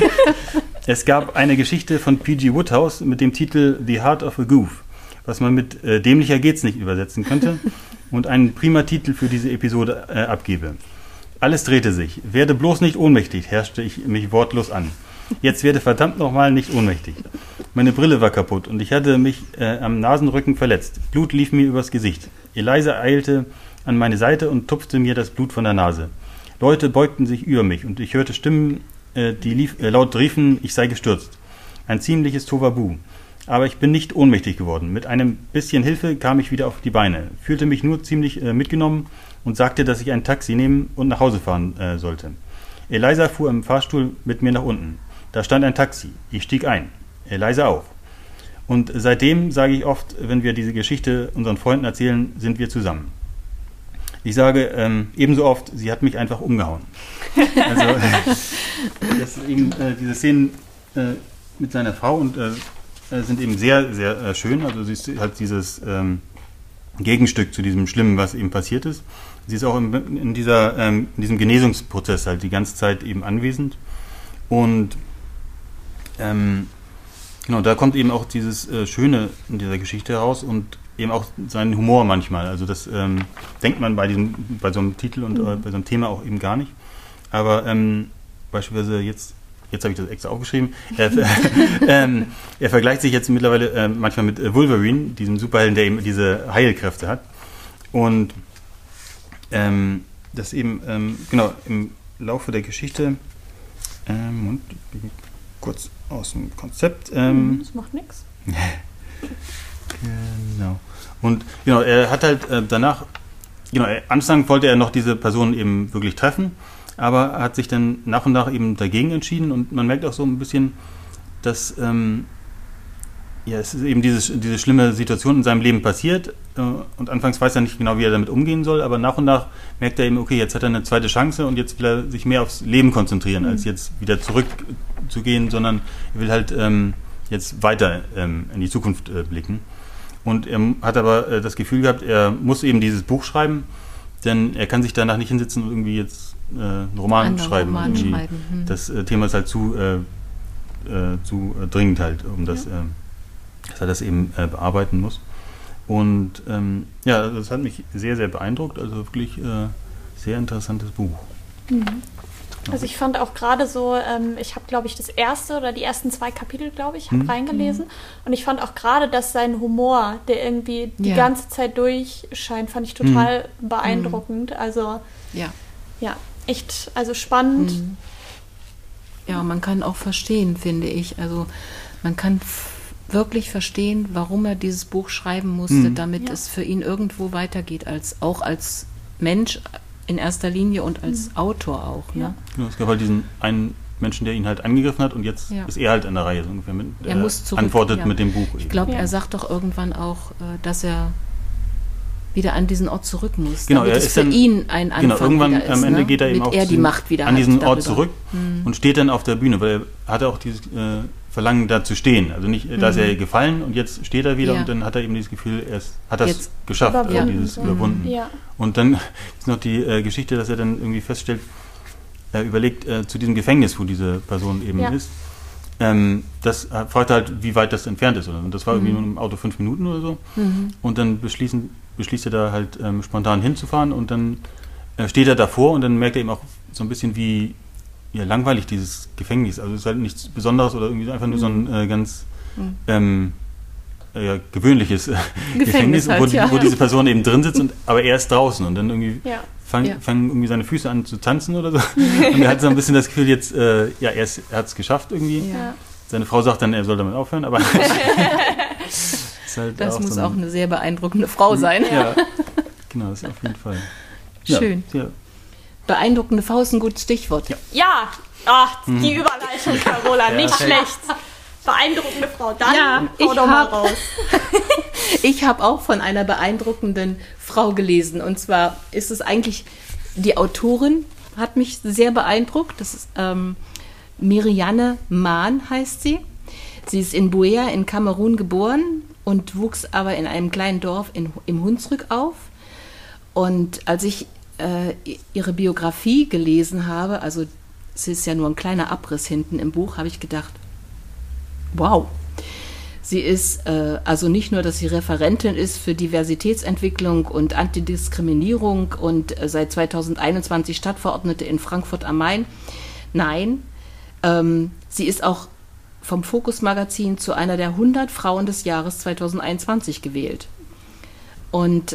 Es gab eine Geschichte von P.G. Wodehouse mit dem Titel The Heart of a Goof, was man mit dämlicher geht's nicht übersetzen könnte und einen prima Titel für diese Episode abgebe. Alles drehte sich. Werde bloß nicht ohnmächtig, herrschte ich mich wortlos an. Jetzt werde verdammt nochmal nicht ohnmächtig. Meine Brille war kaputt und ich hatte mich am Nasenrücken verletzt. Blut lief mir übers Gesicht. Eliza eilte an meine Seite und tupfte mir das Blut von der Nase. Leute beugten sich über mich und ich hörte Stimmen, die laut riefen, ich sei gestürzt. Ein ziemliches Tohuwabohu. Aber ich bin nicht ohnmächtig geworden. Mit einem bisschen Hilfe kam ich wieder auf die Beine, fühlte mich nur ziemlich mitgenommen und sagte, dass ich ein Taxi nehmen und nach Hause fahren sollte. Eliza fuhr im Fahrstuhl mit mir nach unten. Da stand ein Taxi. Ich stieg ein. Eliza auch. Und seitdem sage ich oft, wenn wir diese Geschichte unseren Freunden erzählen, sind wir zusammen. Ich sage ebenso oft, sie hat mich einfach umgehauen. Also das eben, diese Szenen mit seiner Frau und sind eben sehr, sehr schön. Also sie ist halt dieses Gegenstück zu diesem Schlimmen, was eben passiert ist. Sie ist auch in diesem Genesungsprozess halt die ganze Zeit eben anwesend. Und Genau, da kommt eben auch dieses Schöne in dieser Geschichte heraus und eben auch seinen Humor manchmal. Also das denkt man bei so einem Titel und bei so einem Thema auch eben gar nicht. Aber beispielsweise jetzt habe ich das extra aufgeschrieben, er vergleicht sich jetzt mittlerweile manchmal mit Wolverine, diesem Superhelden, der eben diese Heilkräfte hat. Und das eben, genau, im Laufe der Geschichte, und kurz aus dem Konzept. Das macht nichts. Genau. Und genau, er hat halt danach, genau, anfangs wollte er noch diese Person eben wirklich treffen, aber er hat sich dann nach und nach eben dagegen entschieden und man merkt auch so ein bisschen, dass es ist eben diese schlimme Situation in seinem Leben passiert und anfangs weiß er nicht genau, wie er damit umgehen soll, aber nach und nach merkt er eben, okay, jetzt hat er eine zweite Chance und jetzt will er sich mehr aufs Leben konzentrieren, als jetzt wieder zurückzugehen, sondern er will halt jetzt weiter in die Zukunft blicken. Und er hat aber das Gefühl gehabt, er muss eben dieses Buch schreiben, denn er kann sich danach nicht hinsetzen und irgendwie jetzt einen Roman schreiben. Das Thema ist halt zu dringend halt, um das, dass er das eben bearbeiten muss. Und das hat mich sehr, sehr beeindruckt. Also wirklich sehr interessantes Buch. Also ich fand auch gerade so, ich habe, glaube ich, das erste oder die ersten 2 Kapitel, glaube ich, reingelesen. Und ich fand auch gerade, dass sein Humor, der irgendwie die ganze Zeit durchscheint, fand ich total beeindruckend. Also ja, echt, also spannend. Ja, man kann auch verstehen, finde ich. Also man kann wirklich verstehen, warum er dieses Buch schreiben musste, damit es für ihn irgendwo weitergeht, auch als Mensch in erster Linie und als Autor auch. Ne? Ja, es gab halt diesen einen Menschen, der ihn halt angegriffen hat und jetzt ist er halt an der Reihe so ungefähr. Er muss zurück, antwortet mit dem Buch. Ich glaube, er sagt doch irgendwann auch, dass er wieder an diesen Ort zurück muss. Genau, damit es für ihn ein Anfang genau, irgendwann wieder ist, am Ende geht er eben auch die Macht wieder an diesen Ort darüber. zurück und steht dann auf der Bühne, weil er hatte auch dieses Verlangen, da zu stehen. Also nicht, da ist er gefallen und jetzt steht er wieder und dann hat er eben dieses Gefühl, er hat das jetzt geschafft, also dieses überwunden. Ja. Und dann ist noch die Geschichte, dass er dann irgendwie feststellt, er überlegt zu diesem Gefängnis, wo diese Person eben ist. Das fragt halt, wie weit das entfernt ist. Und das war irgendwie nur im Auto 5 Minuten oder so. Und dann beschließt er da halt spontan hinzufahren und dann steht er davor und dann merkt er eben auch so ein bisschen, wie langweilig dieses Gefängnis. Also es ist halt nichts Besonderes oder irgendwie einfach nur so ein ganz gewöhnliches Gefängnis, halt, wo diese Person eben drin sitzt, aber er ist draußen und dann irgendwie fangen irgendwie seine Füße an zu tanzen oder so. Und er hat so ein bisschen das Gefühl, jetzt, er hat es geschafft irgendwie. Ja. Seine Frau sagt dann, er soll damit aufhören, aber halt das muss auch eine sehr beeindruckende Frau sein. Ja, genau, das ist auf jeden Fall. Schön. Ja. Beeindruckende Frau ist ein gutes Stichwort. Ja. Ach, die Überleitung, Carola, nicht schlecht. Beeindruckende Frau. Dann hau doch mal raus. Ich habe auch von einer beeindruckenden Frau gelesen. Und zwar ist es eigentlich, die Autorin hat mich sehr beeindruckt. Das ist Mirianne Maan heißt sie. Sie ist in Buea in Kamerun geboren und wuchs aber in einem kleinen Dorf im Hunsrück auf. Und als ich ihre Biografie gelesen habe, also es ist ja nur ein kleiner Abriss hinten im Buch, habe ich gedacht, wow. Sie ist also nicht nur, dass sie Referentin ist für Diversitätsentwicklung und Antidiskriminierung und seit 2021 Stadtverordnete in Frankfurt am Main. Nein, sie ist auch vom Fokus-Magazin zu einer der 100 Frauen des Jahres 2021 gewählt. Und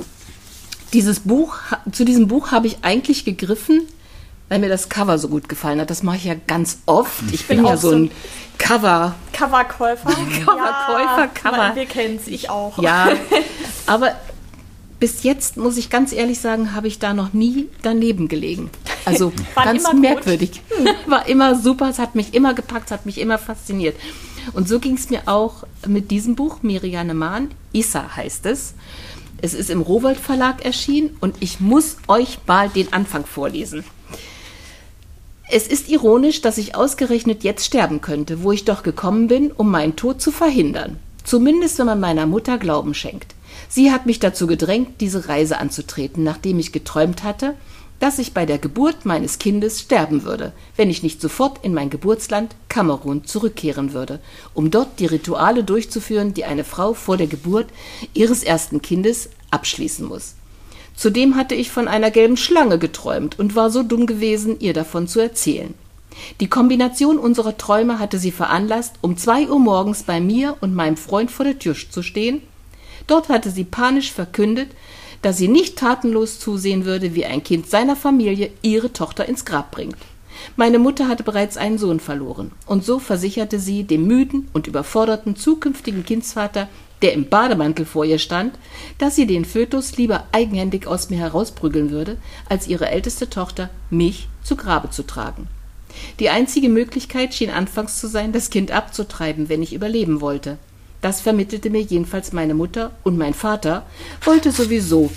zu diesem Buch habe ich eigentlich gegriffen, weil mir das Cover so gut gefallen hat. Das mache ich ja ganz oft. Ich bin ja so ein Coverkäufer. Cover. Wir kennen es, ich auch. Ja, aber bis jetzt, muss ich ganz ehrlich sagen, habe ich da noch nie daneben gelegen. Also ganz merkwürdig. War immer super, es hat mich immer gepackt, es hat mich immer fasziniert. Und so ging es mir auch mit diesem Buch, Mirianne Maan. Issa heißt es. Es ist im Rowohlt Verlag erschienen und ich muss euch mal den Anfang vorlesen. Es ist ironisch, dass ich ausgerechnet jetzt sterben könnte, wo ich doch gekommen bin, um meinen Tod zu verhindern. Zumindest, wenn man meiner Mutter Glauben schenkt. Sie hat mich dazu gedrängt, diese Reise anzutreten, nachdem ich geträumt hatte, dass ich bei der Geburt meines Kindes sterben würde, wenn ich nicht sofort in mein Geburtsland Kamerun zurückkehren würde, um dort die Rituale durchzuführen, die eine Frau vor der Geburt ihres ersten Kindes abschließen muss. Zudem hatte ich von einer gelben Schlange geträumt und war so dumm gewesen, ihr davon zu erzählen. Die Kombination unserer Träume hatte sie veranlasst, um 2 Uhr morgens bei mir und meinem Freund vor der Tür zu stehen. Dort hatte sie panisch verkündet, dass sie nicht tatenlos zusehen würde, wie ein Kind seiner Familie ihre Tochter ins Grab bringt. Meine Mutter hatte bereits einen Sohn verloren, und so versicherte sie dem müden und überforderten zukünftigen Kindsvater, der im Bademantel vor ihr stand, dass sie den Fötus lieber eigenhändig aus mir herausprügeln würde, als ihre älteste Tochter, mich, zu Grabe zu tragen. Die einzige Möglichkeit schien anfangs zu sein, das Kind abzutreiben, wenn ich überleben wollte. Das vermittelte mir jedenfalls meine Mutter, und mein Vater wollte sowieso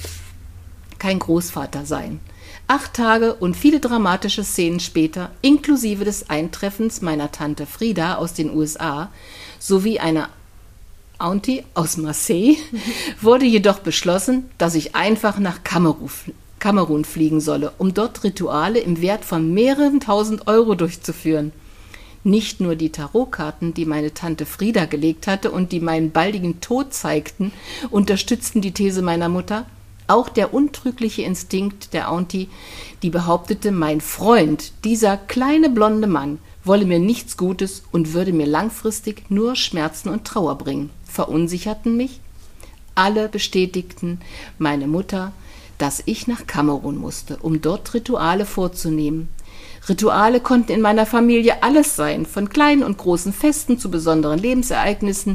kein Großvater sein. 8 Tage und viele dramatische Szenen später, inklusive des Eintreffens meiner Tante Frieda aus den USA sowie einer Auntie aus Marseille, wurde jedoch beschlossen, dass ich einfach nach Kamerun fliegen solle, um dort Rituale im Wert von mehreren tausend Euro durchzuführen. Nicht nur die Tarotkarten, die meine Tante Frieda gelegt hatte und die meinen baldigen Tod zeigten, unterstützten die These meiner Mutter, auch der untrügliche Instinkt der Auntie, die behauptete, mein Freund, dieser kleine blonde Mann, wolle mir nichts Gutes und würde mir langfristig nur Schmerzen und Trauer bringen, verunsicherten mich. Alle bestätigten meine Mutter, dass ich nach Kamerun musste, um dort Rituale vorzunehmen. Rituale konnten in meiner Familie alles sein, von kleinen und großen Festen zu besonderen Lebensereignissen,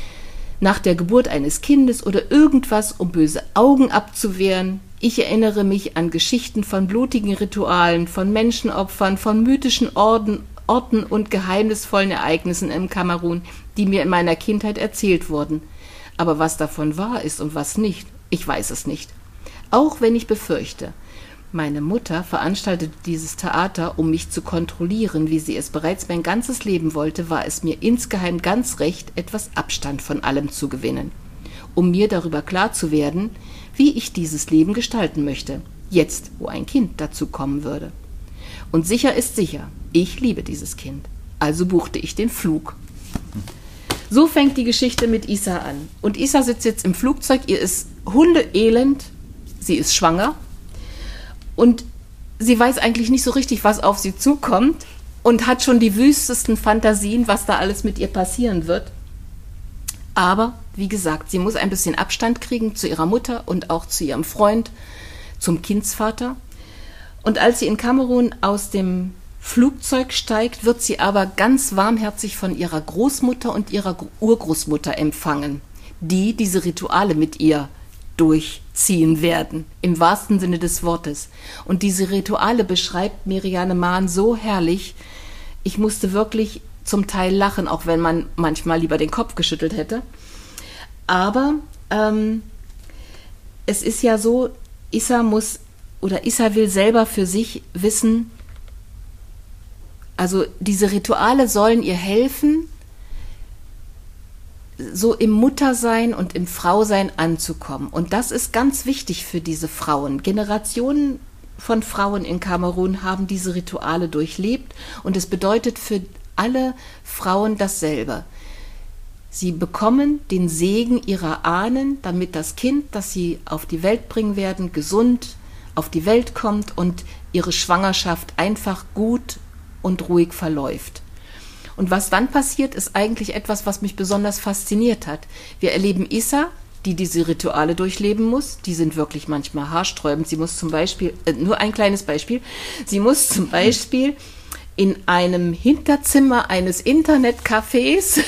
nach der Geburt eines Kindes oder irgendwas, um böse Augen abzuwehren. Ich erinnere mich an Geschichten von blutigen Ritualen, von Menschenopfern, von mythischen Orten und geheimnisvollen Ereignissen im Kamerun, die mir in meiner Kindheit erzählt wurden. Aber was davon wahr ist und was nicht, ich weiß es nicht. Auch wenn ich befürchte, meine Mutter veranstaltete dieses Theater, um mich zu kontrollieren, wie sie es bereits mein ganzes Leben wollte, war es mir insgeheim ganz recht, etwas Abstand von allem zu gewinnen, um mir darüber klar zu werden, wie ich dieses Leben gestalten möchte, jetzt, wo ein Kind dazu kommen würde. Und sicher ist sicher, ich liebe dieses Kind, also buchte ich den Flug. So fängt die Geschichte mit Isa an. Und Isa sitzt jetzt im Flugzeug, ihr ist hundeelend, sie ist schwanger. Und sie weiß eigentlich nicht so richtig, was auf sie zukommt und hat schon die wüstesten Fantasien, was da alles mit ihr passieren wird. Aber, wie gesagt, sie muss ein bisschen Abstand kriegen zu ihrer Mutter und auch zu ihrem Freund, zum Kindsvater. Und als sie in Kamerun aus dem Flugzeug steigt, wird sie aber ganz warmherzig von ihrer Großmutter und ihrer Urgroßmutter empfangen, die diese Rituale mit ihr durchziehen werden, im wahrsten Sinne des Wortes. Und diese Rituale beschreibt Merianne Mahn so herrlich, ich musste wirklich zum Teil lachen, auch wenn man manchmal lieber den Kopf geschüttelt hätte. Aber es ist ja so, Isa will selber für sich wissen, also diese Rituale sollen ihr helfen, so im Muttersein und im Frausein anzukommen. Und das ist ganz wichtig für diese Frauen. Generationen von Frauen in Kamerun haben diese Rituale durchlebt und es bedeutet für alle Frauen dasselbe. Sie bekommen den Segen ihrer Ahnen, damit das Kind, das sie auf die Welt bringen werden, gesund auf die Welt kommt und ihre Schwangerschaft einfach gut und ruhig verläuft. Und was dann passiert, ist eigentlich etwas, was mich besonders fasziniert hat. Wir erleben Isa, die diese Rituale durchleben muss. Die sind wirklich manchmal haarsträubend. Sie muss zum Beispiel, nur ein kleines Beispiel, sie muss zum Beispiel in einem Hinterzimmer eines Internetcafés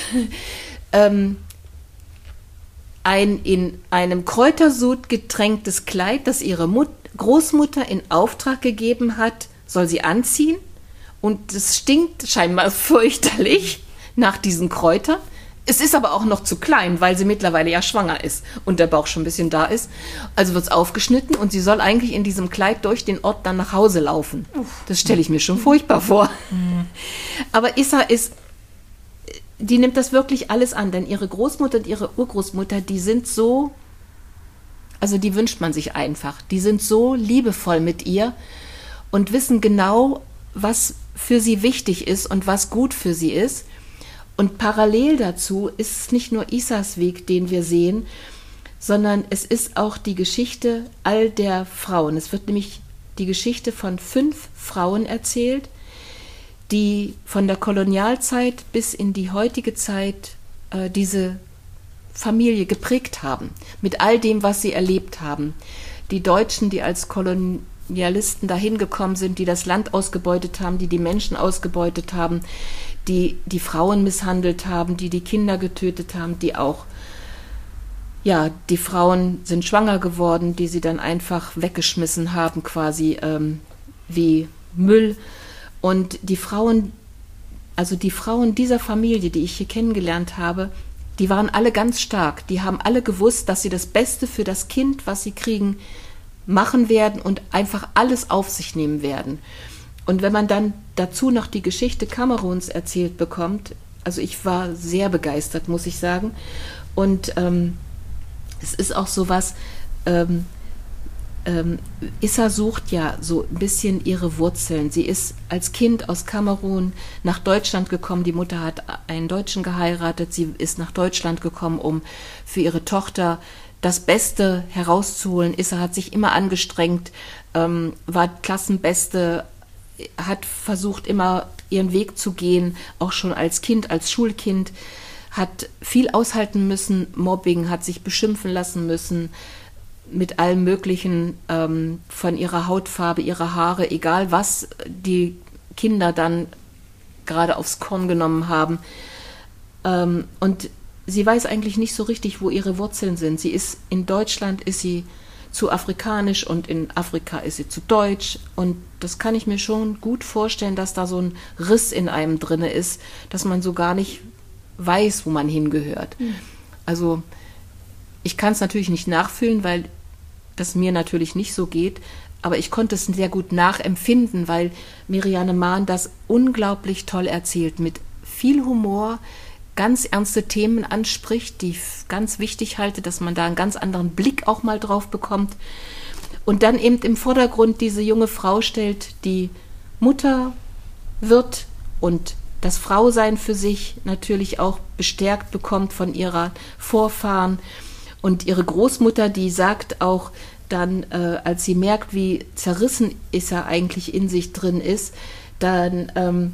ein in einem Kräutersud getränktes Kleid, das ihre Großmutter in Auftrag gegeben hat, soll sie anziehen. Und es stinkt scheinbar fürchterlich nach diesen Kräutern. Es ist aber auch noch zu klein, weil sie mittlerweile ja schwanger ist und der Bauch schon ein bisschen da ist. Also wird es aufgeschnitten und sie soll eigentlich in diesem Kleid durch den Ort dann nach Hause laufen. Das stelle ich mir schon furchtbar vor. Aber Isa die nimmt das wirklich alles an, denn ihre Großmutter und ihre Urgroßmutter, die sind so, also die wünscht man sich einfach. Die sind so liebevoll mit ihr. und wissen genau, was für sie wichtig ist und was gut für sie ist. Und parallel dazu ist es nicht nur Isas Weg, den wir sehen, sondern es ist auch die Geschichte all der Frauen. Es wird nämlich die Geschichte von 5 Frauen erzählt, die von der Kolonialzeit bis in die heutige Zeit diese Familie geprägt haben, mit all dem, was sie erlebt haben. Die Deutschen, die als Kolonialisten dahin gekommen sind, die das Land ausgebeutet haben, die Menschen ausgebeutet haben, die Frauen misshandelt haben, die Kinder getötet haben, die auch, ja, die Frauen sind schwanger geworden, die sie dann einfach weggeschmissen haben, quasi wie Müll. Und die Frauen dieser Familie, die ich hier kennengelernt habe, die waren alle ganz stark. Die haben alle gewusst, dass sie das Beste für das Kind, was sie kriegen, machen werden und einfach alles auf sich nehmen werden. Und wenn man dann dazu noch die Geschichte Kameruns erzählt bekommt, also ich war sehr begeistert, muss ich sagen. Und es ist auch sowas, Issa sucht ja so ein bisschen ihre Wurzeln. Sie ist als Kind aus Kamerun nach Deutschland gekommen. Die Mutter hat einen Deutschen geheiratet. Sie ist nach Deutschland gekommen, um für ihre Tochter das Beste herauszuholen. Issa hat sich immer angestrengt, war Klassenbeste, hat versucht, immer ihren Weg zu gehen, auch schon als Kind, als Schulkind, hat viel aushalten müssen, Mobbing, hat sich beschimpfen lassen müssen, mit allem Möglichen, von ihrer Hautfarbe, ihrer Haare, egal was die Kinder dann gerade aufs Korn genommen haben. Und sie weiß eigentlich nicht so richtig, wo ihre Wurzeln sind. In Deutschland ist sie zu afrikanisch und in Afrika ist sie zu deutsch. Und das kann ich mir schon gut vorstellen, dass da so ein Riss in einem drinne ist, dass man so gar nicht weiß, wo man hingehört. Also ich kann es natürlich nicht nachfühlen, weil das mir natürlich nicht so geht, aber ich konnte es sehr gut nachempfinden, weil Miriane Mahn das unglaublich toll erzählt, mit viel Humor, ganz ernste Themen anspricht, die ich ganz wichtig halte, dass man da einen ganz anderen Blick auch mal drauf bekommt. Und dann eben im Vordergrund diese junge Frau stellt, die Mutter wird und das Frausein für sich natürlich auch bestärkt bekommt von ihrer Vorfahren. Und ihre Großmutter, die sagt auch dann, als sie merkt, wie zerrissen Issa eigentlich in sich drin ist, dann,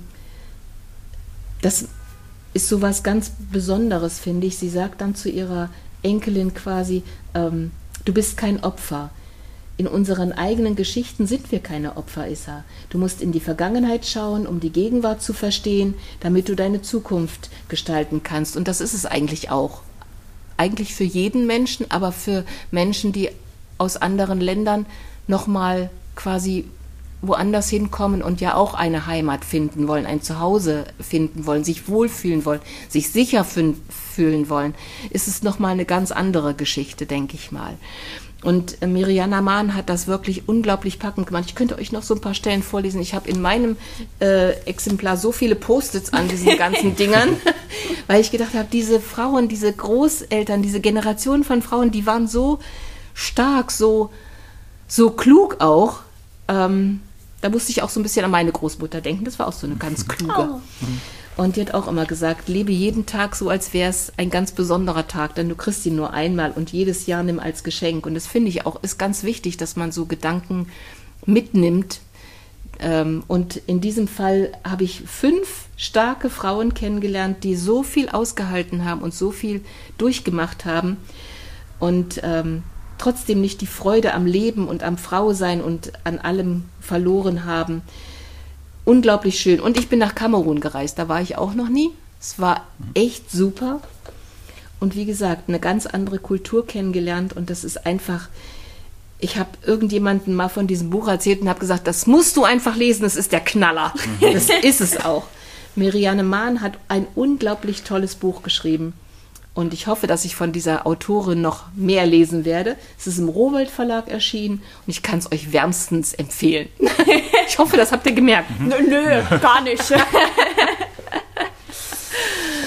das ist so was ganz Besonderes, finde ich. Sie sagt dann zu ihrer Enkelin quasi, du bist kein Opfer. In unseren eigenen Geschichten sind wir keine Opfer, Issa. Du musst in die Vergangenheit schauen, um die Gegenwart zu verstehen, damit du deine Zukunft gestalten kannst. Und das ist es eigentlich auch. Eigentlich für jeden Menschen, aber für Menschen, die aus anderen Ländern nochmal quasi woanders hinkommen und ja auch eine Heimat finden wollen, ein Zuhause finden wollen, sich wohlfühlen wollen, sich sicher fühlen wollen, ist es nochmal eine ganz andere Geschichte, denke ich mal. Und Miriane Mahn hat das wirklich unglaublich packend gemacht. Ich könnte euch noch so ein paar Stellen vorlesen. Ich habe in meinem Exemplar so viele Post-its an diesen ganzen Dingern, weil ich gedacht habe, diese Frauen, diese Großeltern, diese Generation von Frauen, die waren so stark, so klug auch. Da musste ich auch so ein bisschen an meine Großmutter denken. Das war auch so eine ganz kluge. Oh. Und die hat auch immer gesagt, lebe jeden Tag so, als wäre es ein ganz besonderer Tag, denn du kriegst ihn nur einmal und jedes Jahr nimm als Geschenk. Und das finde ich auch, ist ganz wichtig, dass man so Gedanken mitnimmt. Und in diesem Fall habe ich 5 starke Frauen kennengelernt, die so viel ausgehalten haben und so viel durchgemacht haben und trotzdem nicht die Freude am Leben und am Frausein und an allem verloren haben. Unglaublich schön. Und ich bin nach Kamerun gereist, da war ich auch noch nie. Es war echt super. Und wie gesagt, eine ganz andere Kultur kennengelernt. Und das ist einfach, ich habe irgendjemandem mal von diesem Buch erzählt und habe gesagt, das musst du einfach lesen, das ist der Knaller. Das ist es auch. Miriane Mahn hat ein unglaublich tolles Buch geschrieben. Und ich hoffe, dass ich von dieser Autorin noch mehr lesen werde. Es ist im Rowohlt Verlag erschienen und ich kann es euch wärmstens empfehlen. Ich hoffe, das habt ihr gemerkt. Nö, gar nicht.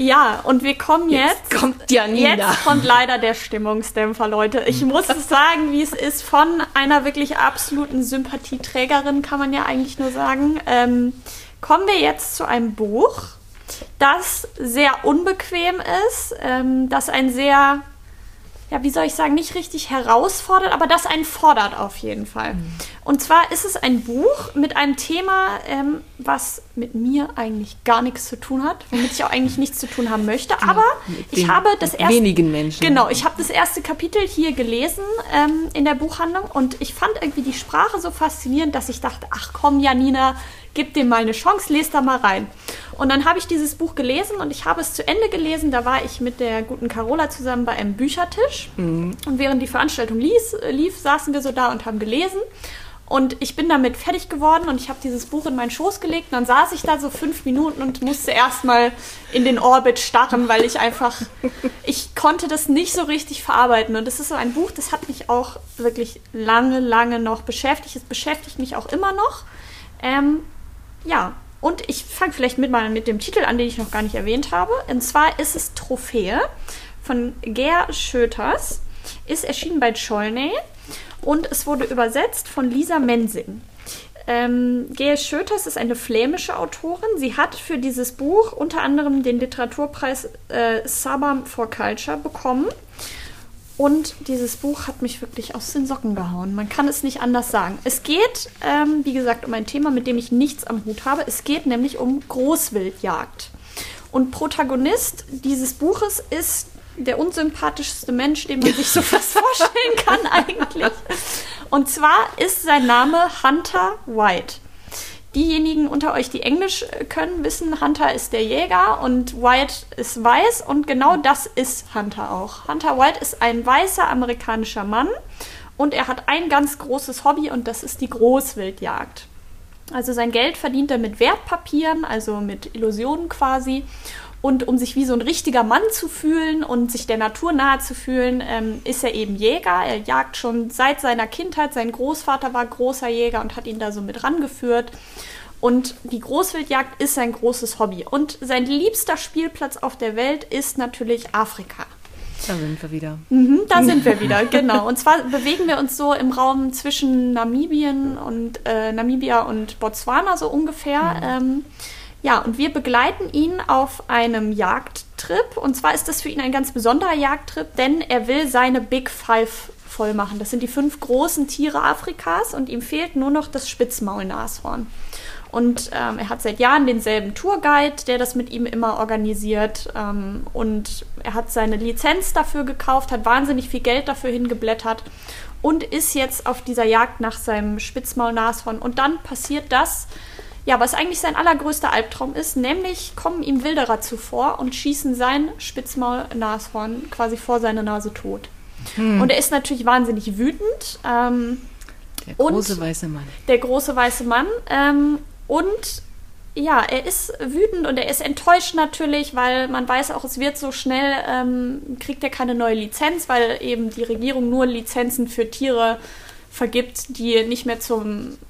Ja, und wir kommen jetzt kommt Janina. Jetzt kommt leider der Stimmungsdämpfer, Leute. Ich muss es sagen, wie es ist, von einer wirklich absoluten Sympathieträgerin, kann man ja eigentlich nur sagen. Kommen wir jetzt zu einem Buch, das sehr unbequem ist, das ein sehr, ja, wie soll ich sagen, nicht richtig herausfordert, aber das einen fordert auf jeden Fall. Und zwar ist es ein Buch mit einem Thema, was mit mir eigentlich gar nichts zu tun hat, womit ich auch eigentlich nichts zu tun haben möchte, aber ich habe das erste... Wenigen Menschen. Genau, ich habe das erste Kapitel hier gelesen in der Buchhandlung und ich fand irgendwie die Sprache so faszinierend, dass ich dachte, ach komm, Janina, gib dem mal eine Chance, lest da mal rein. Und dann habe ich dieses Buch gelesen und ich habe es zu Ende gelesen. Da war ich mit der guten Carola zusammen bei einem Büchertisch. Und während die Veranstaltung lief, saßen wir so da und haben gelesen. Und ich bin damit fertig geworden und ich habe dieses Buch in meinen Schoß gelegt. Und dann saß ich da so 5 Minuten und musste erstmal in den Orbit starren, weil ich konnte das nicht so richtig verarbeiten. Und das ist so ein Buch, das hat mich auch wirklich lange, lange noch beschäftigt. Es beschäftigt mich auch immer noch. Ja, und ich fange vielleicht mit dem Titel an, den ich noch gar nicht erwähnt habe. Und zwar ist es Trophäe von Ger Schöters, ist erschienen bei Cholnay und es wurde übersetzt von Lisa Mensing. Ger Schöters ist eine flämische Autorin. Sie hat für dieses Buch unter anderem den Literaturpreis Sabam for Culture bekommen. Und dieses Buch hat mich wirklich aus den Socken gehauen. Man kann es nicht anders sagen. Es geht, wie gesagt, um ein Thema, mit dem ich nichts am Hut habe. Es geht nämlich um Großwildjagd. Und Protagonist dieses Buches ist der unsympathischste Mensch, den man sich so fast vorstellen kann eigentlich. Und zwar ist sein Name Hunter White. Diejenigen unter euch, die Englisch können, wissen, Hunter ist der Jäger und White ist weiß und genau das ist Hunter auch. Hunter White ist ein weißer amerikanischer Mann und er hat ein ganz großes Hobby und das ist die Großwildjagd. Also sein Geld verdient er mit Wertpapieren, also mit Illusionen quasi. Und um sich wie so ein richtiger Mann zu fühlen und sich der Natur nahe zu fühlen, ist er eben Jäger. Er jagt schon seit seiner Kindheit. Sein Großvater war großer Jäger und hat ihn da so mit rangeführt. Und die Großwildjagd ist sein großes Hobby. Und sein liebster Spielplatz auf der Welt ist natürlich Afrika. Da sind wir wieder. Da sind wir wieder, genau. Und zwar bewegen wir uns so im Raum zwischen Namibia und Botswana so ungefähr. Ja, und wir begleiten ihn auf einem Jagdtrip. Und zwar ist das für ihn ein ganz besonderer Jagdtrip, denn er will seine Big Five voll machen. Das sind die 5 großen Tiere Afrikas und ihm fehlt nur noch das Spitzmaulnashorn. Und er hat seit Jahren denselben Tourguide, der das mit ihm immer organisiert. Und er hat seine Lizenz dafür gekauft, hat wahnsinnig viel Geld dafür hingeblättert und ist jetzt auf dieser Jagd nach seinem Spitzmaulnashorn. Und dann passiert das, ja, was eigentlich sein allergrößter Albtraum ist, nämlich kommen ihm Wilderer zuvor und schießen sein Spitzmaulnashorn quasi vor seine Nase tot. Und er ist natürlich wahnsinnig wütend. Der große weiße Mann. Der große weiße Mann. Und ja, er ist wütend und er ist enttäuscht natürlich, weil man weiß auch, es wird so schnell, kriegt er keine neue Lizenz, weil eben die Regierung nur Lizenzen für Tiere vergibt, die nicht mehr zur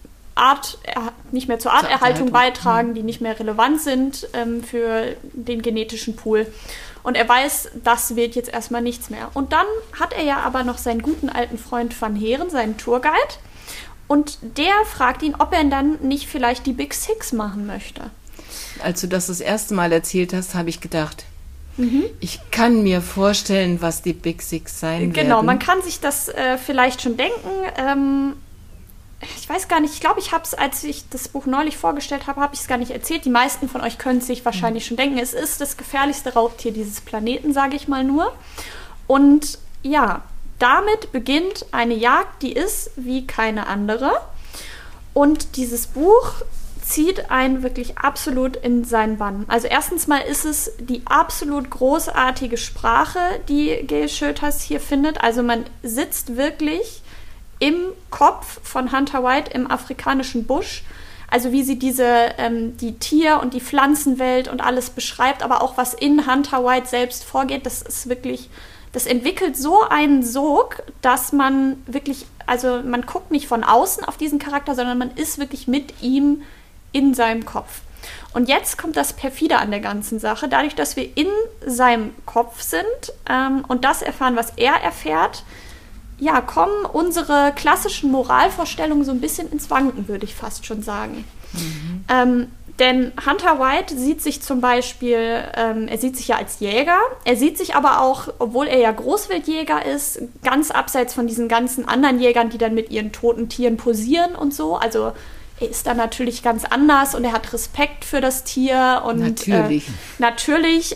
Arterhaltung beitragen, die nicht mehr relevant sind für den genetischen Pool. Und er weiß, das wird jetzt erstmal nichts mehr. Und dann hat er ja aber noch seinen guten alten Freund Van Heeren, seinen Tourguide. Und der fragt ihn, ob er dann nicht vielleicht die Big Six machen möchte. Als du das erste Mal erzählt hast, habe ich gedacht, ich kann mir vorstellen, was die Big Six sein werden. Genau, man kann sich das vielleicht schon denken. Ich weiß gar nicht, ich glaube, ich habe es, als ich das Buch neulich vorgestellt habe, habe ich es gar nicht erzählt. Die meisten von euch können es sich wahrscheinlich schon denken. Es ist das gefährlichste Raubtier dieses Planeten, sage ich mal nur. Und ja, damit beginnt eine Jagd, die ist wie keine andere. Und dieses Buch zieht einen wirklich absolut in seinen Bann. Also erstens mal ist es die absolut großartige Sprache, die Ger Schöters hier findet. Also man sitzt wirklich im Kopf von Hunter White im afrikanischen Busch, also wie sie die Tier- und die Pflanzenwelt und alles beschreibt, aber auch was in Hunter White selbst vorgeht, das ist wirklich, das entwickelt so einen Sog, dass man wirklich, also man guckt nicht von außen auf diesen Charakter, sondern man ist wirklich mit ihm in seinem Kopf. Und jetzt kommt das Perfide an der ganzen Sache. Dadurch, dass wir in seinem Kopf sind und das erfahren, was er erfährt, ja, kommen unsere klassischen Moralvorstellungen so ein bisschen ins Wanken, würde ich fast schon sagen. Denn Hunter White sieht sich zum Beispiel, er sieht sich ja als Jäger, er sieht sich aber auch, obwohl er ja Großwildjäger ist, ganz abseits von diesen ganzen anderen Jägern, die dann mit ihren toten Tieren posieren und so. Also er ist da natürlich ganz anders und er hat Respekt für das Tier. Und, natürlich.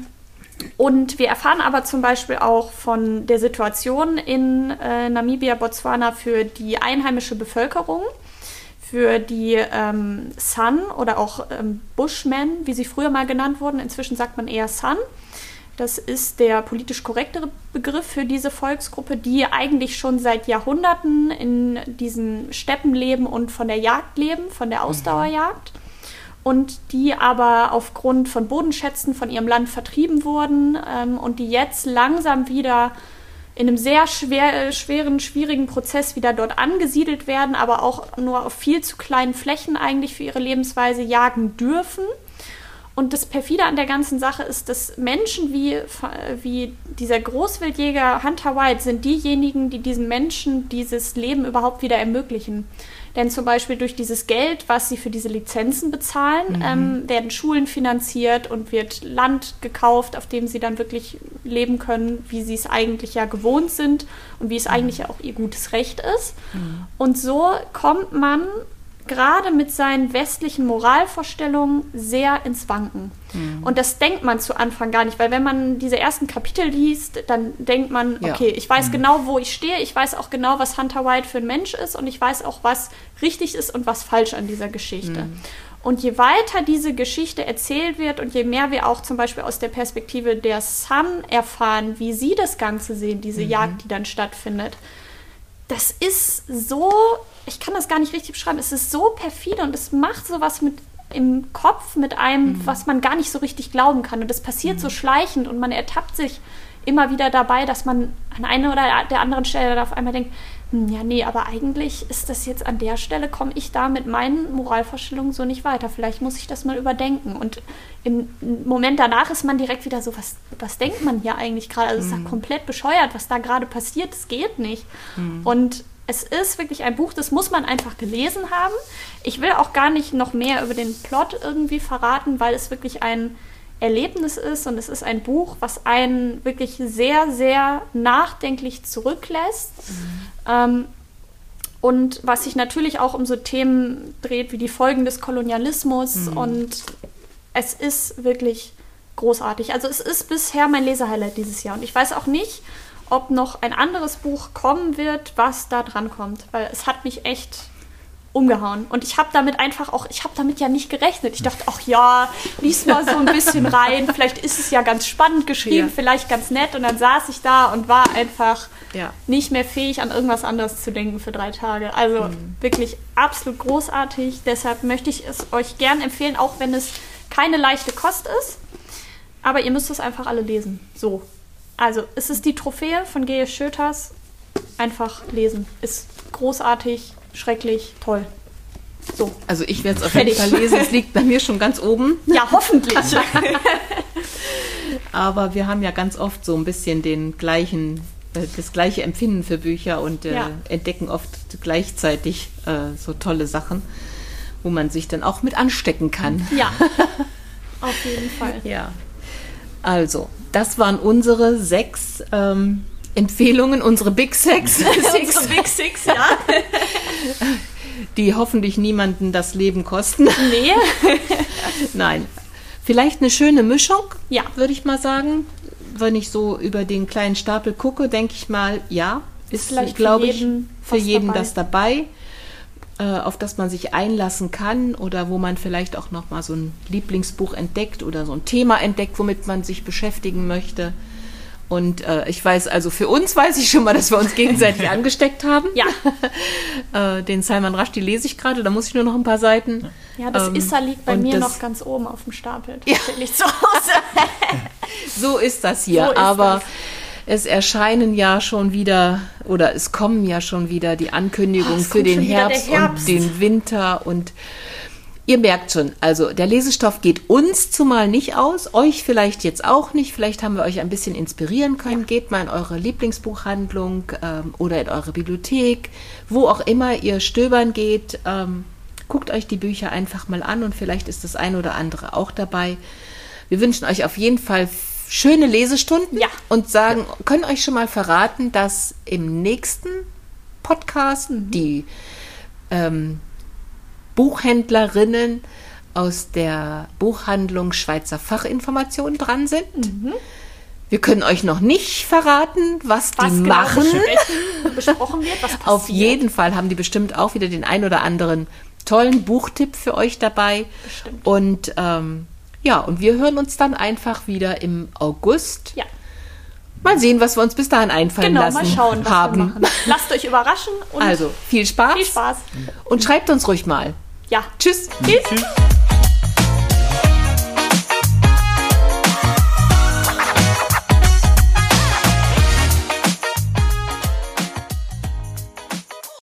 Und wir erfahren aber zum Beispiel auch von der Situation in Namibia, Botswana für die einheimische Bevölkerung, für die San oder auch Bushmen, wie sie früher mal genannt wurden. Inzwischen sagt man eher San. Das ist der politisch korrektere Begriff für diese Volksgruppe, die eigentlich schon seit Jahrhunderten in diesen Steppen leben und von der Jagd leben, von der Ausdauerjagd. Und die aber aufgrund von Bodenschätzen von ihrem Land vertrieben wurden und die jetzt langsam wieder in einem sehr schweren, schwierigen Prozess wieder dort angesiedelt werden, aber auch nur auf viel zu kleinen Flächen eigentlich für ihre Lebensweise jagen dürfen. Und das Perfide an der ganzen Sache ist, dass Menschen wie dieser Großwildjäger Hunter White sind diejenigen, die diesen Menschen dieses Leben überhaupt wieder ermöglichen. Denn zum Beispiel durch dieses Geld, was sie für diese Lizenzen bezahlen, werden Schulen finanziert und wird Land gekauft, auf dem sie dann wirklich leben können, wie sie es eigentlich ja gewohnt sind und wie es eigentlich ja auch ihr gutes Recht ist. Und so kommt man gerade mit seinen westlichen Moralvorstellungen sehr ins Wanken. Und das denkt man zu Anfang gar nicht, weil wenn man diese ersten Kapitel liest, dann denkt man, okay, ich weiß genau, wo ich stehe, ich weiß auch genau, was Hunter White für ein Mensch ist und ich weiß auch, was richtig ist und was falsch an dieser Geschichte. Und je weiter diese Geschichte erzählt wird und je mehr wir auch zum Beispiel aus der Perspektive der San erfahren, wie sie das Ganze sehen, diese Jagd, die dann stattfindet, das ist so, ich kann das gar nicht richtig beschreiben, es ist so perfide und es macht sowas mit im Kopf mit einem, was man gar nicht so richtig glauben kann. Und das passiert so schleichend und man ertappt sich immer wieder dabei, dass man an einer oder der anderen Stelle auf einmal denkt, ja, nee, aber eigentlich ist das jetzt an der Stelle, komme ich da mit meinen Moralvorstellungen so nicht weiter. Vielleicht muss ich das mal überdenken. Und im Moment danach ist man direkt wieder so, was denkt man hier eigentlich gerade? Also es ist ja komplett bescheuert, was da gerade passiert. Das geht nicht. Und es ist wirklich ein Buch, das muss man einfach gelesen haben. Ich will auch gar nicht noch mehr über den Plot irgendwie verraten, weil es wirklich ein Erlebnis ist und es ist ein Buch, was einen wirklich sehr, sehr nachdenklich zurücklässt. Und was sich natürlich auch um so Themen dreht, wie die Folgen des Kolonialismus. Und es ist wirklich großartig. Also es ist bisher mein Lesehighlight dieses Jahr. Und ich weiß auch nicht, ob noch ein anderes Buch kommen wird, was da dran kommt. Weil es hat mich echt umgehauen. Und ich habe damit ja nicht gerechnet. Ich dachte, ach ja, lies mal so ein bisschen rein. Vielleicht ist es ja ganz spannend geschrieben, vielleicht ganz nett. Und dann saß ich da und war einfach nicht mehr fähig, an irgendwas anderes zu denken für 3 Tage. Also wirklich absolut großartig. Deshalb möchte ich es euch gern empfehlen, auch wenn es keine leichte Kost ist. Aber ihr müsst es einfach alle lesen. So. Also, es ist die Trophäe von G.S. Schöters. Einfach lesen. Ist großartig, schrecklich, toll. So. Also ich werde es auf jeden Fall lesen. Es liegt bei mir schon ganz oben. Ja, hoffentlich. Aber wir haben ja ganz oft so ein bisschen das gleiche Empfinden für Bücher und entdecken oft gleichzeitig so tolle Sachen, wo man sich dann auch mit anstecken kann. Ja, auf jeden Fall. Ja. Also, das waren unsere 6 Empfehlungen, unsere Big Six. Unsere Big Six, ja. Die hoffentlich niemanden das Leben kosten. Nee. Nein. Vielleicht eine schöne Mischung, würde ich mal sagen. Wenn ich so über den kleinen Stapel gucke, denke ich mal, ist vielleicht, glaube ich, für jeden das dabei, auf das man sich einlassen kann oder wo man vielleicht auch noch mal so ein Lieblingsbuch entdeckt oder so ein Thema entdeckt, womit man sich beschäftigen möchte. Und ich weiß, also für uns weiß ich schon mal, dass wir uns gegenseitig angesteckt haben. Ja. Den Salman Rushdie lese ich gerade, da muss ich nur noch ein paar Seiten. Ja, das Issa liegt bei mir noch ganz oben auf dem Stapel. Tatsächlich zu Hause. So ist das hier, aber es erscheinen ja schon wieder, oder es kommen ja schon wieder die Ankündigungen für den Herbst und den Winter und Ihr merkt schon, also der Lesestoff geht uns zumal nicht aus, euch vielleicht jetzt auch nicht. Vielleicht haben wir euch ein bisschen inspirieren können. Geht mal in eure Lieblingsbuchhandlung oder in eure Bibliothek, wo auch immer ihr stöbern geht. Guckt euch die Bücher einfach mal an und vielleicht ist das ein oder andere auch dabei. Wir wünschen euch auf jeden Fall schöne Lesestunden und können euch schon mal verraten, dass im nächsten Podcast die Buchhändlerinnen aus der Buchhandlung Schweizer Fachinformation dran sind. Wir können euch noch nicht verraten, was die machen. Besprochen wird, was passiert. Auf jeden Fall haben die bestimmt auch wieder den ein oder anderen tollen Buchtipp für euch dabei. Bestimmt. Und und wir hören uns dann einfach wieder im August. Ja. Mal sehen, was wir uns bis dahin einfallen lassen mal schauen, was haben. wir machen. Lasst euch überraschen und Also, viel Spaß. viel Spaß. Und schreibt uns ruhig mal. Ja. Tschüss. Tschüss.